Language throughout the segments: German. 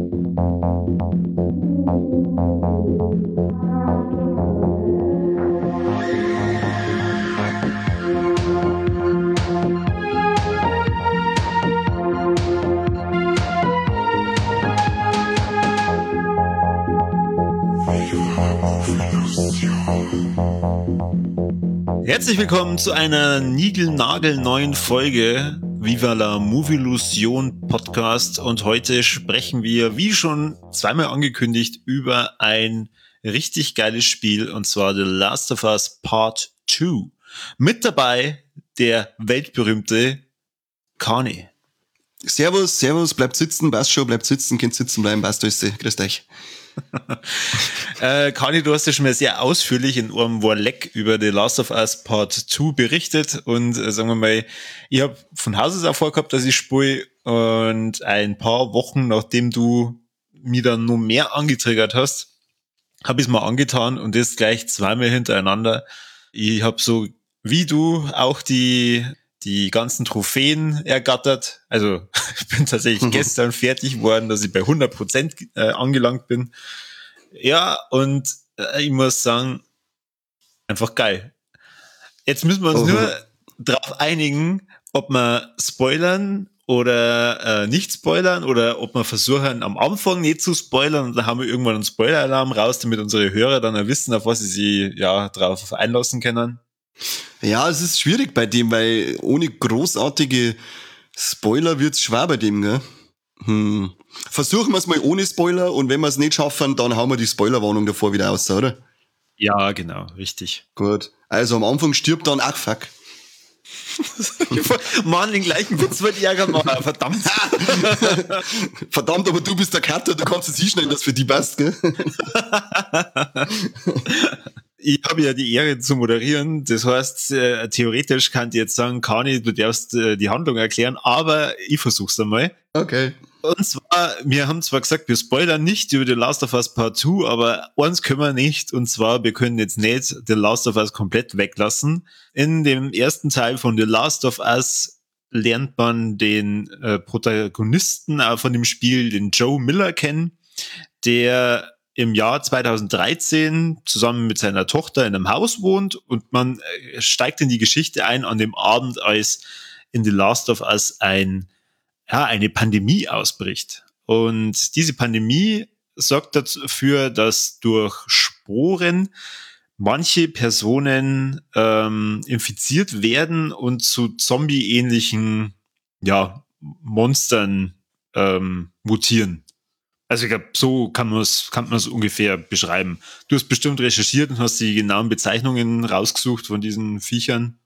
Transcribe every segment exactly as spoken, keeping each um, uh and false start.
Herzlich willkommen zu einer niegelnagelneuen Folge Viva la Movilusion Podcast, und heute sprechen wir, wie schon zweimal angekündigt, über ein richtig geiles Spiel, und zwar The Last of Us Part zwei. Mit dabei der weltberühmte Kani. Servus, servus, bleibt sitzen, passt schon, bleibt sitzen, könnt sitzen bleiben, passt alles, grüßt euch. äh, Kani, du hast ja schon mal sehr ausführlich in einem Warleck über The Last of Us Part zwei berichtet, und äh, sagen wir mal, ich habe von Haus aus auch vorgehabt, dass ich spiele, und ein paar Wochen nachdem du mich dann noch mehr angetriggert hast, habe ich es mal angetan, und das gleich zweimal hintereinander. Ich habe so wie du auch die die ganzen Trophäen ergattert. Also ich bin tatsächlich mhm. gestern fertig geworden, dass ich bei hundert Prozent äh, angelangt bin. Ja, und äh, ich muss sagen, einfach geil. Jetzt müssen wir uns oh. nur darauf einigen, ob wir spoilern oder äh, nicht spoilern, oder ob wir versuchen, am Anfang nicht zu spoilern, und dann haben wir irgendwann einen Spoiler-Alarm raus, damit unsere Hörer dann auch wissen, auf was sie sich ja drauf einlassen können. Ja, es ist schwierig bei dem, weil ohne großartige Spoiler wird's schwer bei dem, gell? Hm. Versuchen wir es mal ohne Spoiler, und wenn wir es nicht schaffen, dann hauen wir die Spoilerwarnung davor wieder aus, oder? Ja, genau, richtig. Gut. Also am Anfang stirbt dann, ach fuck. Mann, den gleichen Witz wollte ich ärgern machen, verdammt. Verdammt, aber du bist der Cutter, du kannst es hinschneiden, dass für die passt, gell? Ich habe ja die Ehre zu moderieren, das heißt, äh, theoretisch kann ich jetzt sagen, Kani, du darfst äh, die Handlung erklären, aber ich versuch's einmal. Okay. Und zwar, wir haben zwar gesagt, wir spoilern nicht über The Last of Us Part zwei, aber eins können wir nicht, und zwar, wir können jetzt nicht The Last of Us komplett weglassen. In dem ersten Teil von The Last of Us lernt man den äh, Protagonisten äh, von dem Spiel, den Joe Miller, kennen, der im Jahr zweitausenddreizehn zusammen mit seiner Tochter in einem Haus wohnt, und man steigt in die Geschichte ein an dem Abend, als in The Last of Us ein, ja, eine Pandemie ausbricht. Und diese Pandemie sorgt dafür, dass durch Sporen manche Personen ähm, infiziert werden und zu Zombie-ähnlichen, ja, Monstern ähm, mutieren. Also ich glaube, so kann man es kann man es ungefähr beschreiben. Du hast bestimmt recherchiert und hast die genauen Bezeichnungen rausgesucht von diesen Viechern.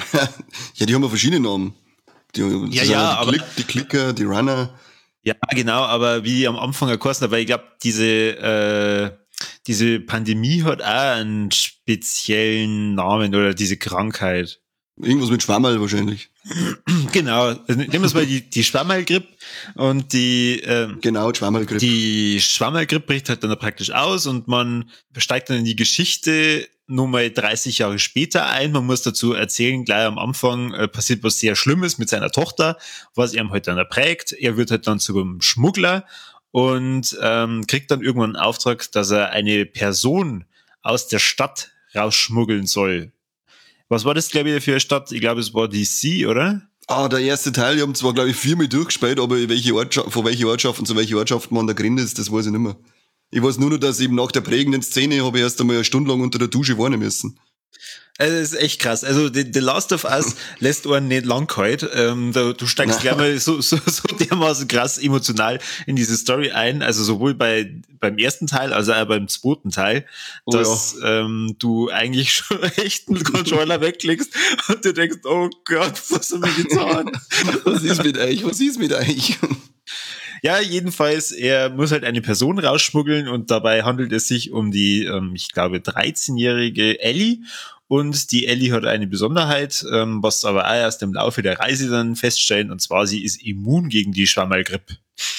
Ja, die haben ja verschiedene Namen. Die, ja, ja, die, aber Klick, die Klicker, die Runner. Ja, genau, aber wie am Anfang erkosten, weil ich glaube, diese äh, diese Pandemie hat auch einen speziellen Namen, oder diese Krankheit. Irgendwas mit Schwammerl wahrscheinlich. Genau, also nehmen wir es mal die, die Schwammerlgrippe, und die ähm, genau, Schwammerlgrippe. Die Schwammerlgrippe bricht halt dann praktisch aus, und man steigt dann in die Geschichte nur mal dreißig Jahre später ein. Man muss dazu erzählen, gleich am Anfang äh, passiert was sehr Schlimmes mit seiner Tochter, was ihm halt dann prägt. Er wird halt dann zu einem Schmuggler und ähm, kriegt dann irgendwann einen Auftrag, dass er eine Person aus der Stadt rausschmuggeln soll. Was war das, glaube ich, für eine Stadt? Ich glaube, es war D C, oder? Ah, der erste Teil, die haben zwar, glaube ich, viermal durchgespielt, aber welche Ortschaft, von welchen Ortschaften zu welchen Ortschaften man da drin ist, das weiß ich nicht mehr. Ich weiß nur noch, dass eben nach der prägenden Szene habe ich erst einmal eine Stunde lang unter der Dusche warnen müssen. Also das ist echt krass. Also The, The Last of Us lässt einen nicht lang kalt. Ähm, da, du steigst gleich mal so, so, so dermaßen krass emotional in diese Story ein. Also sowohl bei beim ersten Teil als auch beim zweiten Teil, dass oh ja. ähm, du eigentlich schon echt einen Controller wegklickst und du denkst, oh Gott, was haben wir getan? Was ist mit euch? Was ist mit euch? Ja, jedenfalls, er muss halt eine Person rausschmuggeln, und dabei handelt es sich um die, ähm, ich glaube, dreizehnjährige Ellie. Und die Ellie hat eine Besonderheit, ähm, was aber auch erst im Laufe der Reise dann feststellen, und zwar, sie ist immun gegen die Schwammerlgrippe.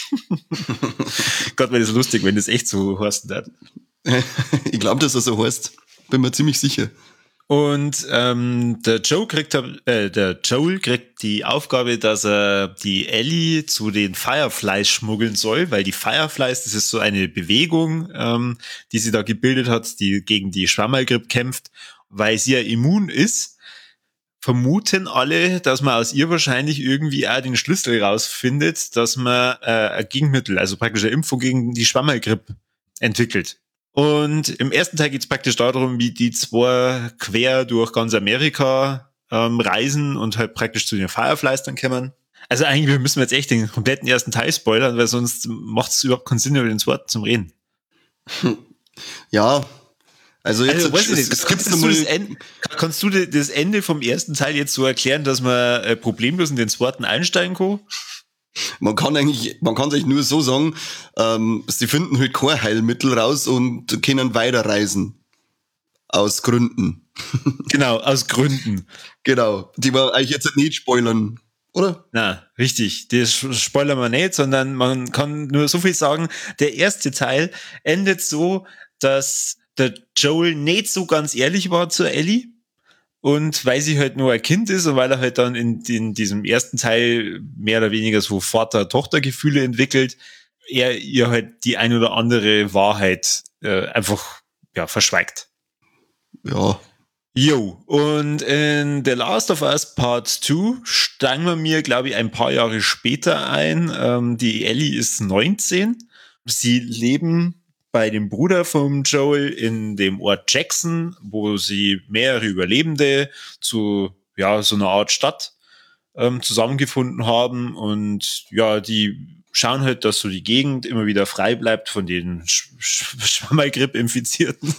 Gott, wäre das lustig, wenn das echt so heißen wird. Ich glaube, dass das so heißt. Bin mir ziemlich sicher. Und ähm, der Joe kriegt äh, der Joel kriegt die Aufgabe, dass er die Ellie zu den Fireflies schmuggeln soll, weil die Fireflies, das ist so eine Bewegung, ähm, die sie da gebildet hat, die gegen die Schwammerlgrippe kämpft, weil sie ja immun ist. Vermuten alle, dass man aus ihr wahrscheinlich irgendwie auch den Schlüssel rausfindet, dass man äh, ein Gegenmittel, also praktisch eine Impfung gegen die Schwammerlgrippe entwickelt. Und im ersten Teil geht es praktisch darum, wie die zwei quer durch ganz Amerika ähm, reisen und halt praktisch zu den Fireflies dann kommen. Also eigentlich müssen wir jetzt echt den kompletten ersten Teil spoilern, weil sonst macht es überhaupt keinen Sinn, über den zweiten zum Reden. Ja, also jetzt also, weiß ich es, nicht, es kannst, gibt's du mal, das Ende, kannst du das Ende vom ersten Teil jetzt so erklären, dass man äh, problemlos in den zweiten einsteigen kann? Man kann eigentlich, man kann sich nur so sagen, ähm, sie finden halt kein Heilmittel raus und können weiterreisen. Aus Gründen. Genau, aus Gründen. Genau, die wir eigentlich jetzt nicht spoilern, oder? Na, richtig. Das spoilern wir nicht, sondern man kann nur so viel sagen. Der erste Teil endet so, dass der Joel nicht so ganz ehrlich war zu Ellie. Und weil sie halt nur ein Kind ist und weil er halt dann in, in diesem ersten Teil mehr oder weniger so Vater-Tochter-Gefühle entwickelt, er ihr halt die ein oder andere Wahrheit äh, einfach ja verschweigt. Ja. Jo, und in The Last of Us Part zwei steigen wir mir, glaube ich, ein paar Jahre später ein. Ähm, die Ellie ist neunzehn. Sie leben bei dem Bruder von Joel in dem Ort Jackson, wo sie mehrere Überlebende zu ja so einer Art Stadt ähm, zusammengefunden haben. Und ja, die schauen halt, dass so die Gegend immer wieder frei bleibt von den Sch- Sch- Schwammerlgrippe-Infizierten.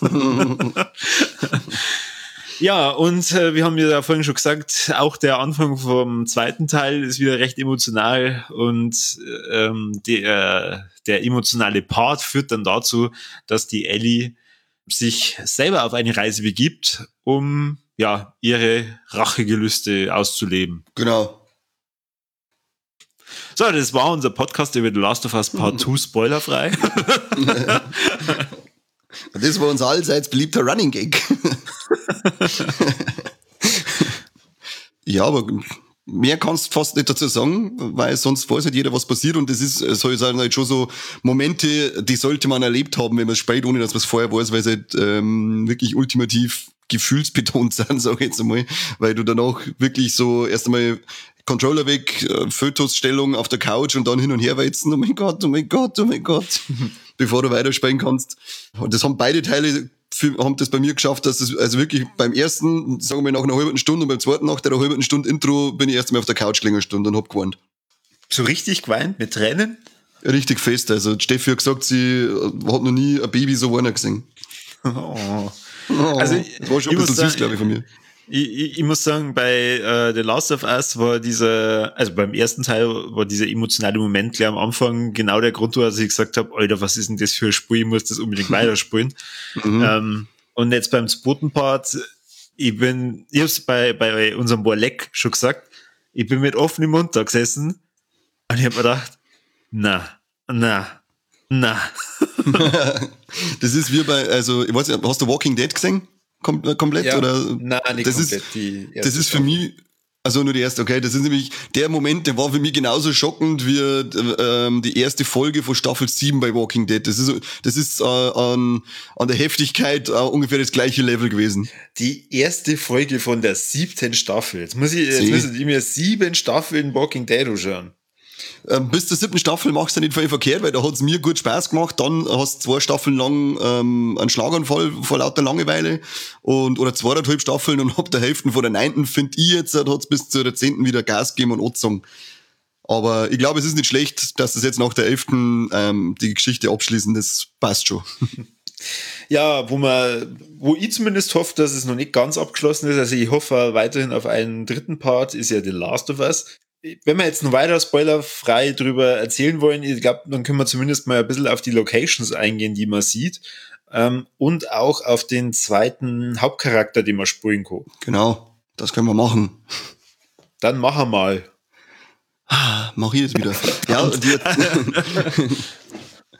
Ja, und äh, wir haben ja vorhin schon gesagt, auch der Anfang vom zweiten Teil ist wieder recht emotional und ähm, der, der emotionale Part führt dann dazu, dass die Ellie sich selber auf eine Reise begibt, um ja ihre Rachegelüste auszuleben. Genau. So, das war unser Podcast über The Last of Us Part zwei, spoilerfrei. Das war unser allseits beliebter Running Gag. Ja, aber mehr kannst du fast nicht dazu sagen, weil sonst weiß halt jeder, was passiert. Und das ist, soll ich sagen, halt schon so Momente, die sollte man erlebt haben, wenn man es spielt, ohne dass man es vorher weiß, weil es halt ähm, wirklich ultimativ gefühlsbetont sind, sag ich jetzt einmal. Weil du danach wirklich so erst einmal Controller weg, äh, Fötusstellung auf der Couch und dann hin und her weizen. Oh mein Gott, oh mein Gott, oh mein Gott. Bevor du weiterspielen kannst. Und das haben beide Teile für, haben das bei mir geschafft, dass es also wirklich beim ersten, sagen wir nach einer halben Stunde und beim zweiten nach der halben Stunde Intro bin ich erst einmal auf der Couch gelegen Stunde und hab geweint. So richtig geweint mit Tränen? Richtig fest. Also Steffi hat gesagt, sie hat noch nie ein Baby so weinen gesehen. Oh. Oh, Also, das war schon ein bisschen süß, glaube ich, von mir. Ich, ich, ich muss sagen, bei äh, The Last of Us war dieser, also beim ersten Teil war dieser emotionale Moment gleich am Anfang genau der Grund, dass ich gesagt habe, Alter, was ist denn das für ein Spiel, ich muss das unbedingt weiterspielen. Mhm. Ähm, und jetzt beim zweiten Part, ich bin, ich hab's bei, bei unserem Borleck schon gesagt, ich bin mit offenem Mund da gesessen und ich hab mir gedacht, na, na, na. Das ist wie bei, also, ich weiß nicht, hast du Walking Dead gesehen? Kom- komplett? Ja, oder? Nein, nicht das komplett. Ist, die das ist für mich, also nur die erste, okay, das ist nämlich der Moment, der war für mich genauso schockend wie ähm, die erste Folge von Staffel sieben bei Walking Dead. Das ist, das ist äh, an, an der Heftigkeit äh, ungefähr das gleiche Level gewesen. Die erste Folge von der siebten Staffel. Jetzt muss ich, jetzt müssen die mir sieben Staffeln Walking Dead anschauen. Ähm, bis zur siebten Staffel machst du nicht viel verkehrt, weil da hat's mir gut Spaß gemacht. Dann hast du zwei Staffeln lang ähm, einen Schlaganfall vor lauter Langeweile und oder zweieinhalb Staffeln und ab der Hälfte von der neunten finde ich jetzt, hat's bis zur zehnten wieder Gas gegeben und angezogen. Aber ich glaube, es ist nicht schlecht, dass das jetzt nach der elften Ähm, die Geschichte abschließen, das passt schon. Ja, wo man, wo ich zumindest hoffe, dass es noch nicht ganz abgeschlossen ist, also ich hoffe weiterhin auf einen dritten Part, ist ja The Last of Us. Wenn wir jetzt noch weiter spoilerfrei drüber erzählen wollen, ich glaube, dann können wir zumindest mal ein bisschen auf die Locations eingehen, die man sieht, ähm, und auch auf den zweiten Hauptcharakter, den man spielen kann. Genau, das können wir machen. Dann machen wir mal. Ah, mach ich jetzt wieder. Ja, die,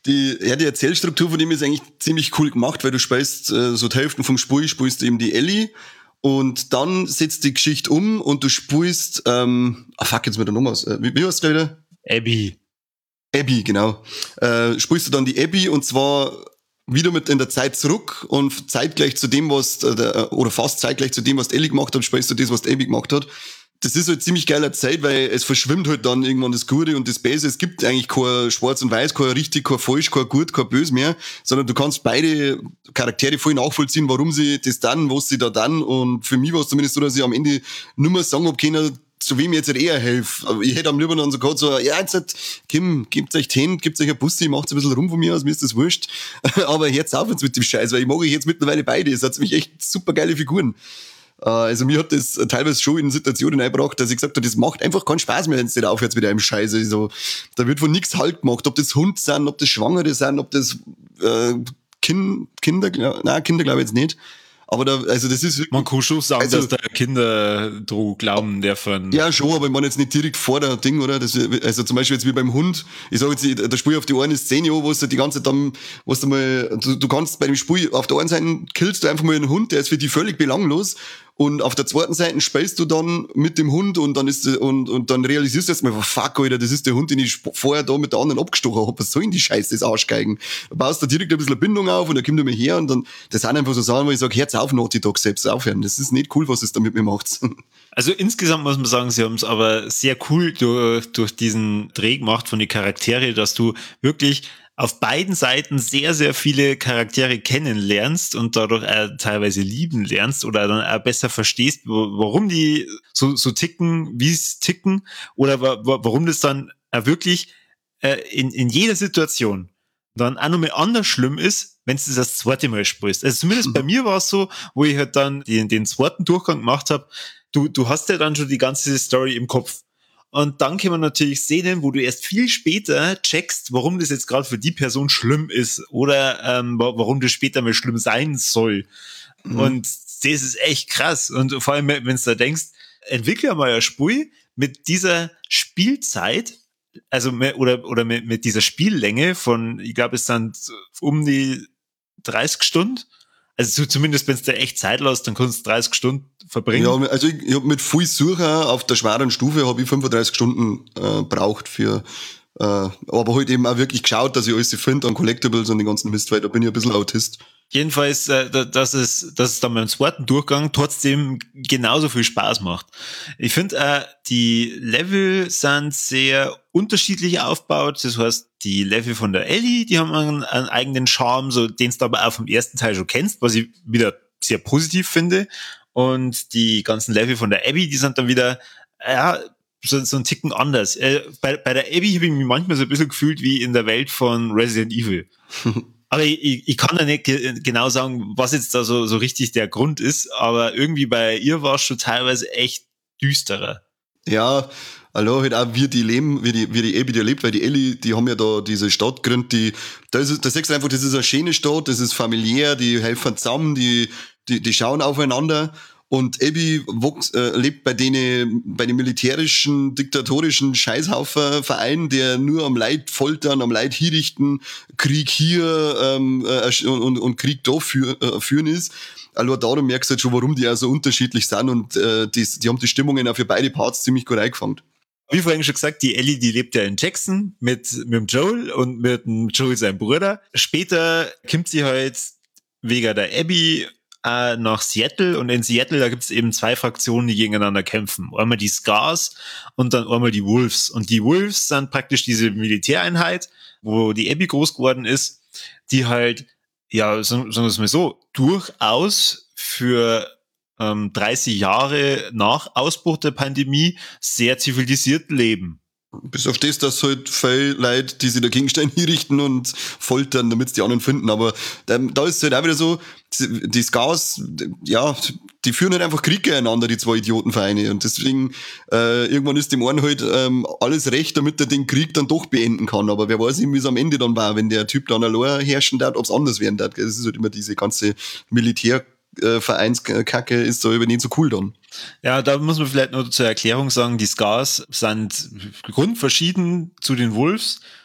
Die, ja, die Erzählstruktur von dem ist eigentlich ziemlich cool gemacht, weil du spielst äh, so die Hälften vom Spiel, spielst du eben die Ellie und dann setzt die Geschichte um und du spielst, ähm, ah fuck, jetzt mit der Nummer aus. Äh, wie, wie heißt du wieder? Abby. Abby, genau. Äh, spielst du dann die Abby und zwar wieder mit in der Zeit zurück und zeitgleich zu dem, was, äh, oder fast zeitgleich zu dem, was die Ellie gemacht hat, spielst du das, was die Abby gemacht hat. Das ist halt ziemlich geiler Zeit, weil es verschwimmt halt dann irgendwann das Gute und das Böse. Es gibt eigentlich kein Schwarz und Weiß, kein richtig, kein falsch, kein gut, kein böse mehr, sondern du kannst beide Charaktere voll nachvollziehen, warum sie das dann, was sie da dann. Und für mich war es zumindest so, dass ich am Ende nur mehr sagen hab können, zu wem ich jetzt halt eher helfe. Aber ich hätte am liebsten dann so gehabt, so, ja, jetzt halt, Kim, gebt euch hin, gebt euch ein Bussi, macht ein bisschen rum von mir aus, mir ist das wurscht. Aber jetzt auf jetzt mit dem Scheiß, weil ich mag ich jetzt mittlerweile beide. Es hat nämlich echt super geile Figuren. Also mir hat das teilweise schon in Situationen eingebracht, dass ich gesagt habe, das macht einfach keinen Spaß mehr, wenn es nicht aufhört mit einem Scheiß. Also, da wird von nichts Halt gemacht, ob das Hund sind, ob das Schwangere sind, ob das äh, kind, Kinder, nein, Kinder glaube ich jetzt nicht. Aber da, also das ist wirklich, man kann schon sagen, also, dass da Kinder dran glauben dürfen. Ja, schon, aber ich meine jetzt nicht direkt vor der Ding, oder? Das, also zum Beispiel jetzt wie beim Hund, ich sage jetzt, da spiele ich auf die eine Szene an, wo du die ganze Zeit dann, wo du mal, du, du kannst bei dem Spiel, auf der einen Seite killst du einfach mal einen Hund, der ist für dich völlig belanglos. Und auf der zweiten Seite spielst du dann mit dem Hund und dann ist, und, und dann realisierst du jetzt mal, fuck, Alter, das ist der Hund, den ich vorher da mit der anderen abgestochen habe. Was soll denn die Scheiße, das Arschgeigen? Du baust da direkt ein bisschen eine Bindung auf und dann kommt er mir her und dann, das sind einfach so Sachen, wo ich sage, Herz auf, Naughty Dog, selbst aufhören. Das ist nicht cool, was es da mit mir macht. Also insgesamt muss man sagen, sie haben es aber sehr cool durch, durch diesen Dreh gemacht von den Charaktere, dass du wirklich auf beiden Seiten sehr, sehr viele Charaktere kennenlernst und dadurch auch teilweise lieben lernst oder dann auch besser verstehst, warum die so, so ticken, wie es ticken oder warum das dann auch wirklich äh, in, in jeder Situation dann auch nochmal anders schlimm ist, wenn du das das zweite Mal spielst. Also zumindest mhm. bei mir war es so, wo ich halt dann den, den zweiten Durchgang gemacht habe, du, du hast ja dann schon die ganze Story im Kopf. Und dann kann man natürlich Szenen, wo du erst viel später checkst, warum das jetzt gerade für die Person schlimm ist oder ähm, warum das später mal schlimm sein soll. Mhm. Und das ist echt krass. Und vor allem, wenn du da denkst, entwickle mal ein Spiel mit dieser Spielzeit, also mit, oder oder mit, mit dieser Spiellänge von, ich glaube, es sind um die dreißig Stunden. Also zumindest, wenn es dir echt Zeit lässt, dann kannst du dreißig Stunden verbringen. Ja, also ich, ich habe mit viel Sucher auf der schweren Stufe habe ich fünfunddreißig Stunden äh, braucht für, äh, aber halt eben auch wirklich geschaut, dass ich alles finde an Collectibles und den ganzen Mist, weil da bin ich ein bisschen Autist. Jedenfalls, äh, dass es, dass es dann beim zweiten Durchgang trotzdem genauso viel Spaß macht. Ich finde, äh, die Level sind sehr unterschiedlich aufgebaut. Das heißt, die Level von der Ellie, die haben einen, einen eigenen Charme, so den du aber auch vom ersten Teil schon kennst, was ich wieder sehr positiv finde. Und die ganzen Level von der Abby, die sind dann wieder, ja, so, so ein Ticken anders. Äh, bei, bei der Abby habe ich mich manchmal so ein bisschen gefühlt wie in der Welt von Resident Evil. Aber ich, ich kann da nicht ge- genau sagen, was jetzt da so, so richtig der Grund ist, aber irgendwie bei ihr war es schon teilweise echt düsterer. Ja, hallo, halt auch wie die leben, wie die, wie die Abby die lebt, weil die Ellie, die haben ja da diese Stadt gegründet, die, da ist, da sagst du einfach, das ist eine schöne Stadt, das ist familiär, die helfen zusammen, die, die, die schauen aufeinander. Und Abby wuchs, äh, lebt bei denen, bei den militärischen, diktatorischen Scheißhaufen-Verein, der nur am Leid foltern, am Leid hinrichten, Krieg hier ähm, äh, und, und Krieg da für, äh, führen ist. Also darum merkst du halt schon, warum die auch so unterschiedlich sind und äh, die, die haben die Stimmungen auch für beide Parts ziemlich gut eingefangen. Wie vorhin schon gesagt, die Ellie, die lebt ja in Jackson mit, mit dem Joel und mit dem Joel, seinem Bruder. Später kommt sie halt wegen der Abby nach Seattle und in Seattle, da gibt es eben zwei Fraktionen, die gegeneinander kämpfen. Einmal die Scars und dann einmal die Wolves. Und die Wolves sind praktisch diese Militäreinheit, wo die Abby groß geworden ist, die halt, ja, sagen wir es mal so, durchaus für ähm, dreißig Jahre nach Ausbruch der Pandemie sehr zivilisiert leben. Bis auf das, dass halt viele Leute, die sich dagegen stehen, hinrichten und foltern, damit sie die anderen finden. Aber ähm, da ist es halt auch wieder so, die, die Scars, ja, die führen halt einfach Krieg gegeneinander, die zwei Idiotenvereine. Und deswegen, äh, irgendwann ist dem einen halt ähm, alles recht, damit er den Krieg dann doch beenden kann. Aber wer weiß, wie es am Ende dann war, wenn der Typ dann allein herrschen darf, ob es anders werden darf. Das ist halt immer diese ganze Militär- Vereinskacke ist da über nicht so cool dann. Ja, da muss man vielleicht nur zur Erklärung sagen, die Scars sind grundverschieden zu den Wolves.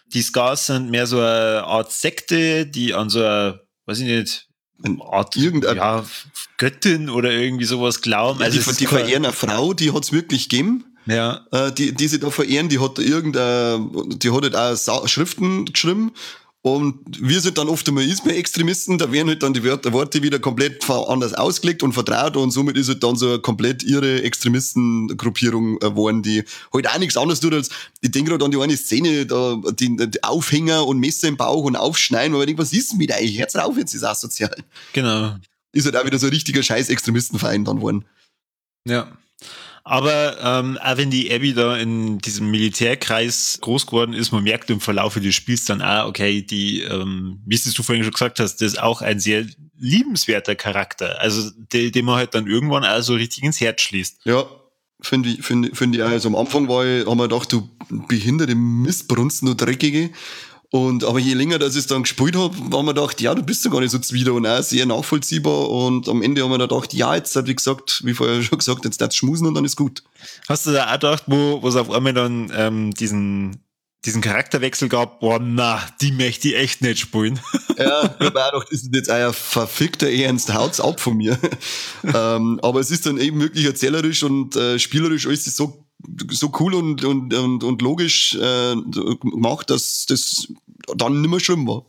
Die Scars sind mehr so eine Art Sekte, die an so eine, weiß ich nicht, eine Art ja, Göttin oder irgendwie sowas glauben. Ja, also die, die verehren eine Frau, die hat's wirklich gegeben. Ja. Äh, die, die sie da verehren, die hat irgendeine, die hat halt auch Sa- Schriften geschrieben. Und wir sind dann oft einmal Isma-Extremisten, da werden halt dann die Wörter, Worte wieder komplett anders ausgelegt und vertraut und somit ist halt dann so eine komplett irre Extremistengruppierung geworden, die halt auch nichts anderes tut als, ich denke gerade an die eine Szene, da, die, die Aufhänger und Messer im Bauch und Aufschneiden, weil ich denke, was ist denn mit eigentlich? Hört's auf, jetzt ist asozial. Genau. Ist halt auch wieder so ein richtiger scheiß Extremistenverein dann geworden. Ja. Aber ähm, auch wenn die Abby da in diesem Militärkreis groß geworden ist, man merkt im Verlauf des Spiels dann auch, okay, die, ähm, wie es du vorhin schon gesagt hast, das ist auch ein sehr liebenswerter Charakter. Also den, den man halt dann irgendwann auch so richtig ins Herz schließt. Ja, finde ich, finde finde ich auch. Also am Anfang war ich, haben wir gedacht, du behinderte Mistbrunst, du Dreckige. Und, aber je länger, dass ich es dann gespielt habe, haben wir gedacht, ja, du bist ja gar nicht so zwider und auch sehr nachvollziehbar. Und am Ende haben wir dann gedacht, ja, jetzt, wie gesagt, wie vorher schon gesagt, jetzt darfst du schmusen und dann ist gut. Hast du da auch gedacht, wo, wo es auf einmal dann ähm, diesen, diesen Charakterwechsel gab, boah, na, die möchte ich echt nicht spielen. Ja, ich habe auch gedacht, das ist jetzt ein verfickter Ernst, haut's ab von mir. ähm, aber es ist dann eben wirklich erzählerisch und äh, spielerisch alles ist so so cool und, und, und, und logisch äh, gemacht, dass das dann nicht mehr schlimm war.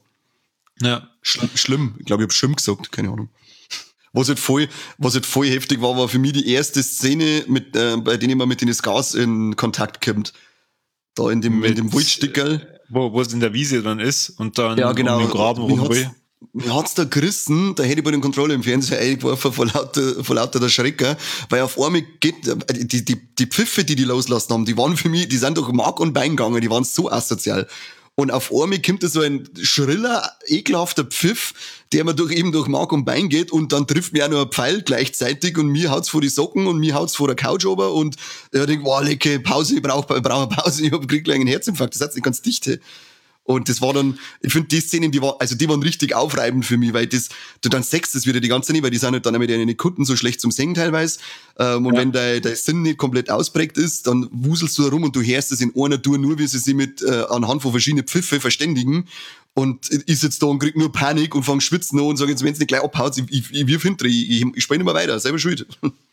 Ja. Schlimm, schlimm. Ich glaube, ich habe schlimm gesagt, keine Ahnung. Was halt voll, was halt voll heftig war, war für mich die erste Szene, mit, äh, bei denen man mit den Scars in Kontakt kommt. Da in dem, mit, in dem Waldstickerl. Wo, wo es in der Wiese dann ist und dann ja, genau. um den Graben rum will. Mir hat's da gerissen, da hätte ich bei den Controller im Fernseher eingeworfen vor lauter, vor lauter der Schrecker, weil auf einmal geht, die, die, die Pfiffe, die die loslassen haben, die waren für mich, die sind durch Mark und Bein gegangen, die waren so asozial. Und auf einmal kommt da so ein schriller, ekelhafter Pfiff, der mir durch, eben durch Mark und Bein geht und dann trifft mir auch noch ein Pfeil gleichzeitig und mir haut's vor die Socken und mir haut's vor der Couch ober und ich denk, wow, lecke, Pause, ich brauch, ich brauch eine Pause, ich hab krieg gleich einen Herzinfarkt, das hat's nicht ganz dicht. Und das war dann, ich finde, die Szenen, die war, also die waren richtig aufreibend für mich, weil das, du dann sechst das wieder die ganze Zeit nicht, weil die sind halt dann mit ihren Kunden so schlecht zum Singen teilweise. Ähm, und ja. wenn dein, dein Sinn nicht komplett ausprägt ist, dann wuselst du herum und du hörst es in einer Tour nur, wie sie sich mit, äh, anhand von verschiedenen Pfiffe verständigen. Und ist jetzt da und krieg nur Panik und fang schwitzen an und sag jetzt, wenn es nicht gleich abhaut, ich, ich, ich wirf hinter, ich, ich, ich spiele nicht mehr weiter, selber schuld.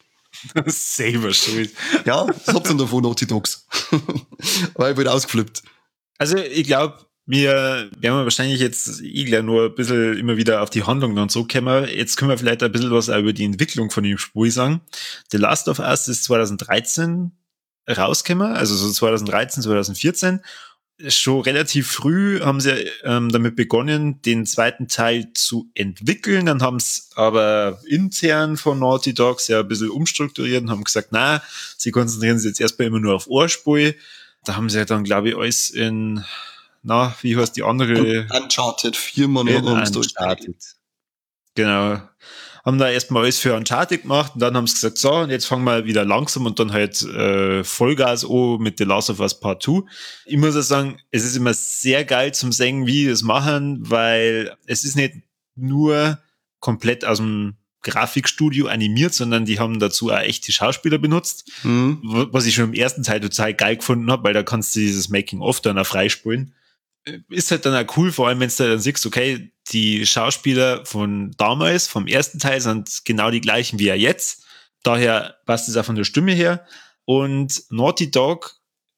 Selber schuld. Ja, das hab's dann davon, Naughty Dogs. Weil ich bin ausgeflippt. Also, ich glaube, wir werden wir wahrscheinlich jetzt eh nur ein bisschen immer wieder auf die Handlung dann zurückkommen. Jetzt können wir vielleicht ein bisschen was auch über die Entwicklung von dem Spiel sagen. The Last of Us ist zwanzig dreizehn rausgekommen, also so zwanzig dreizehn, zwanzig vierzehn. Schon relativ früh haben sie ähm, damit begonnen, den zweiten Teil zu entwickeln. Dann haben es aber intern von Naughty Dogs ja ein bisschen umstrukturiert und haben gesagt, na, sie konzentrieren sich jetzt erstmal immer nur auf Ohrspiel. Da haben sie ja dann, glaube ich, alles in na, wie heißt die andere? Uncharted, viermal noch Uncharted. Genau. Haben da erstmal alles für Uncharted gemacht und dann haben sie gesagt, so, und jetzt fangen wir wieder langsam und dann halt äh, Vollgas an mit The Last of Us Part zwei. Ich muss auch sagen, es ist immer sehr geil zum sehen, wie die das machen, weil es ist nicht nur komplett aus dem Grafikstudio animiert, sondern die haben dazu auch echte Schauspieler benutzt, mhm. was ich schon im ersten Teil total geil gefunden habe, weil da kannst du dieses Making-of dann auch freispielen. Ist halt dann auch cool, vor allem wenn du dann siehst, okay, die Schauspieler von damals, vom ersten Teil, sind genau die gleichen wie ja jetzt. Daher passt es auch von der Stimme her. Und Naughty Dog,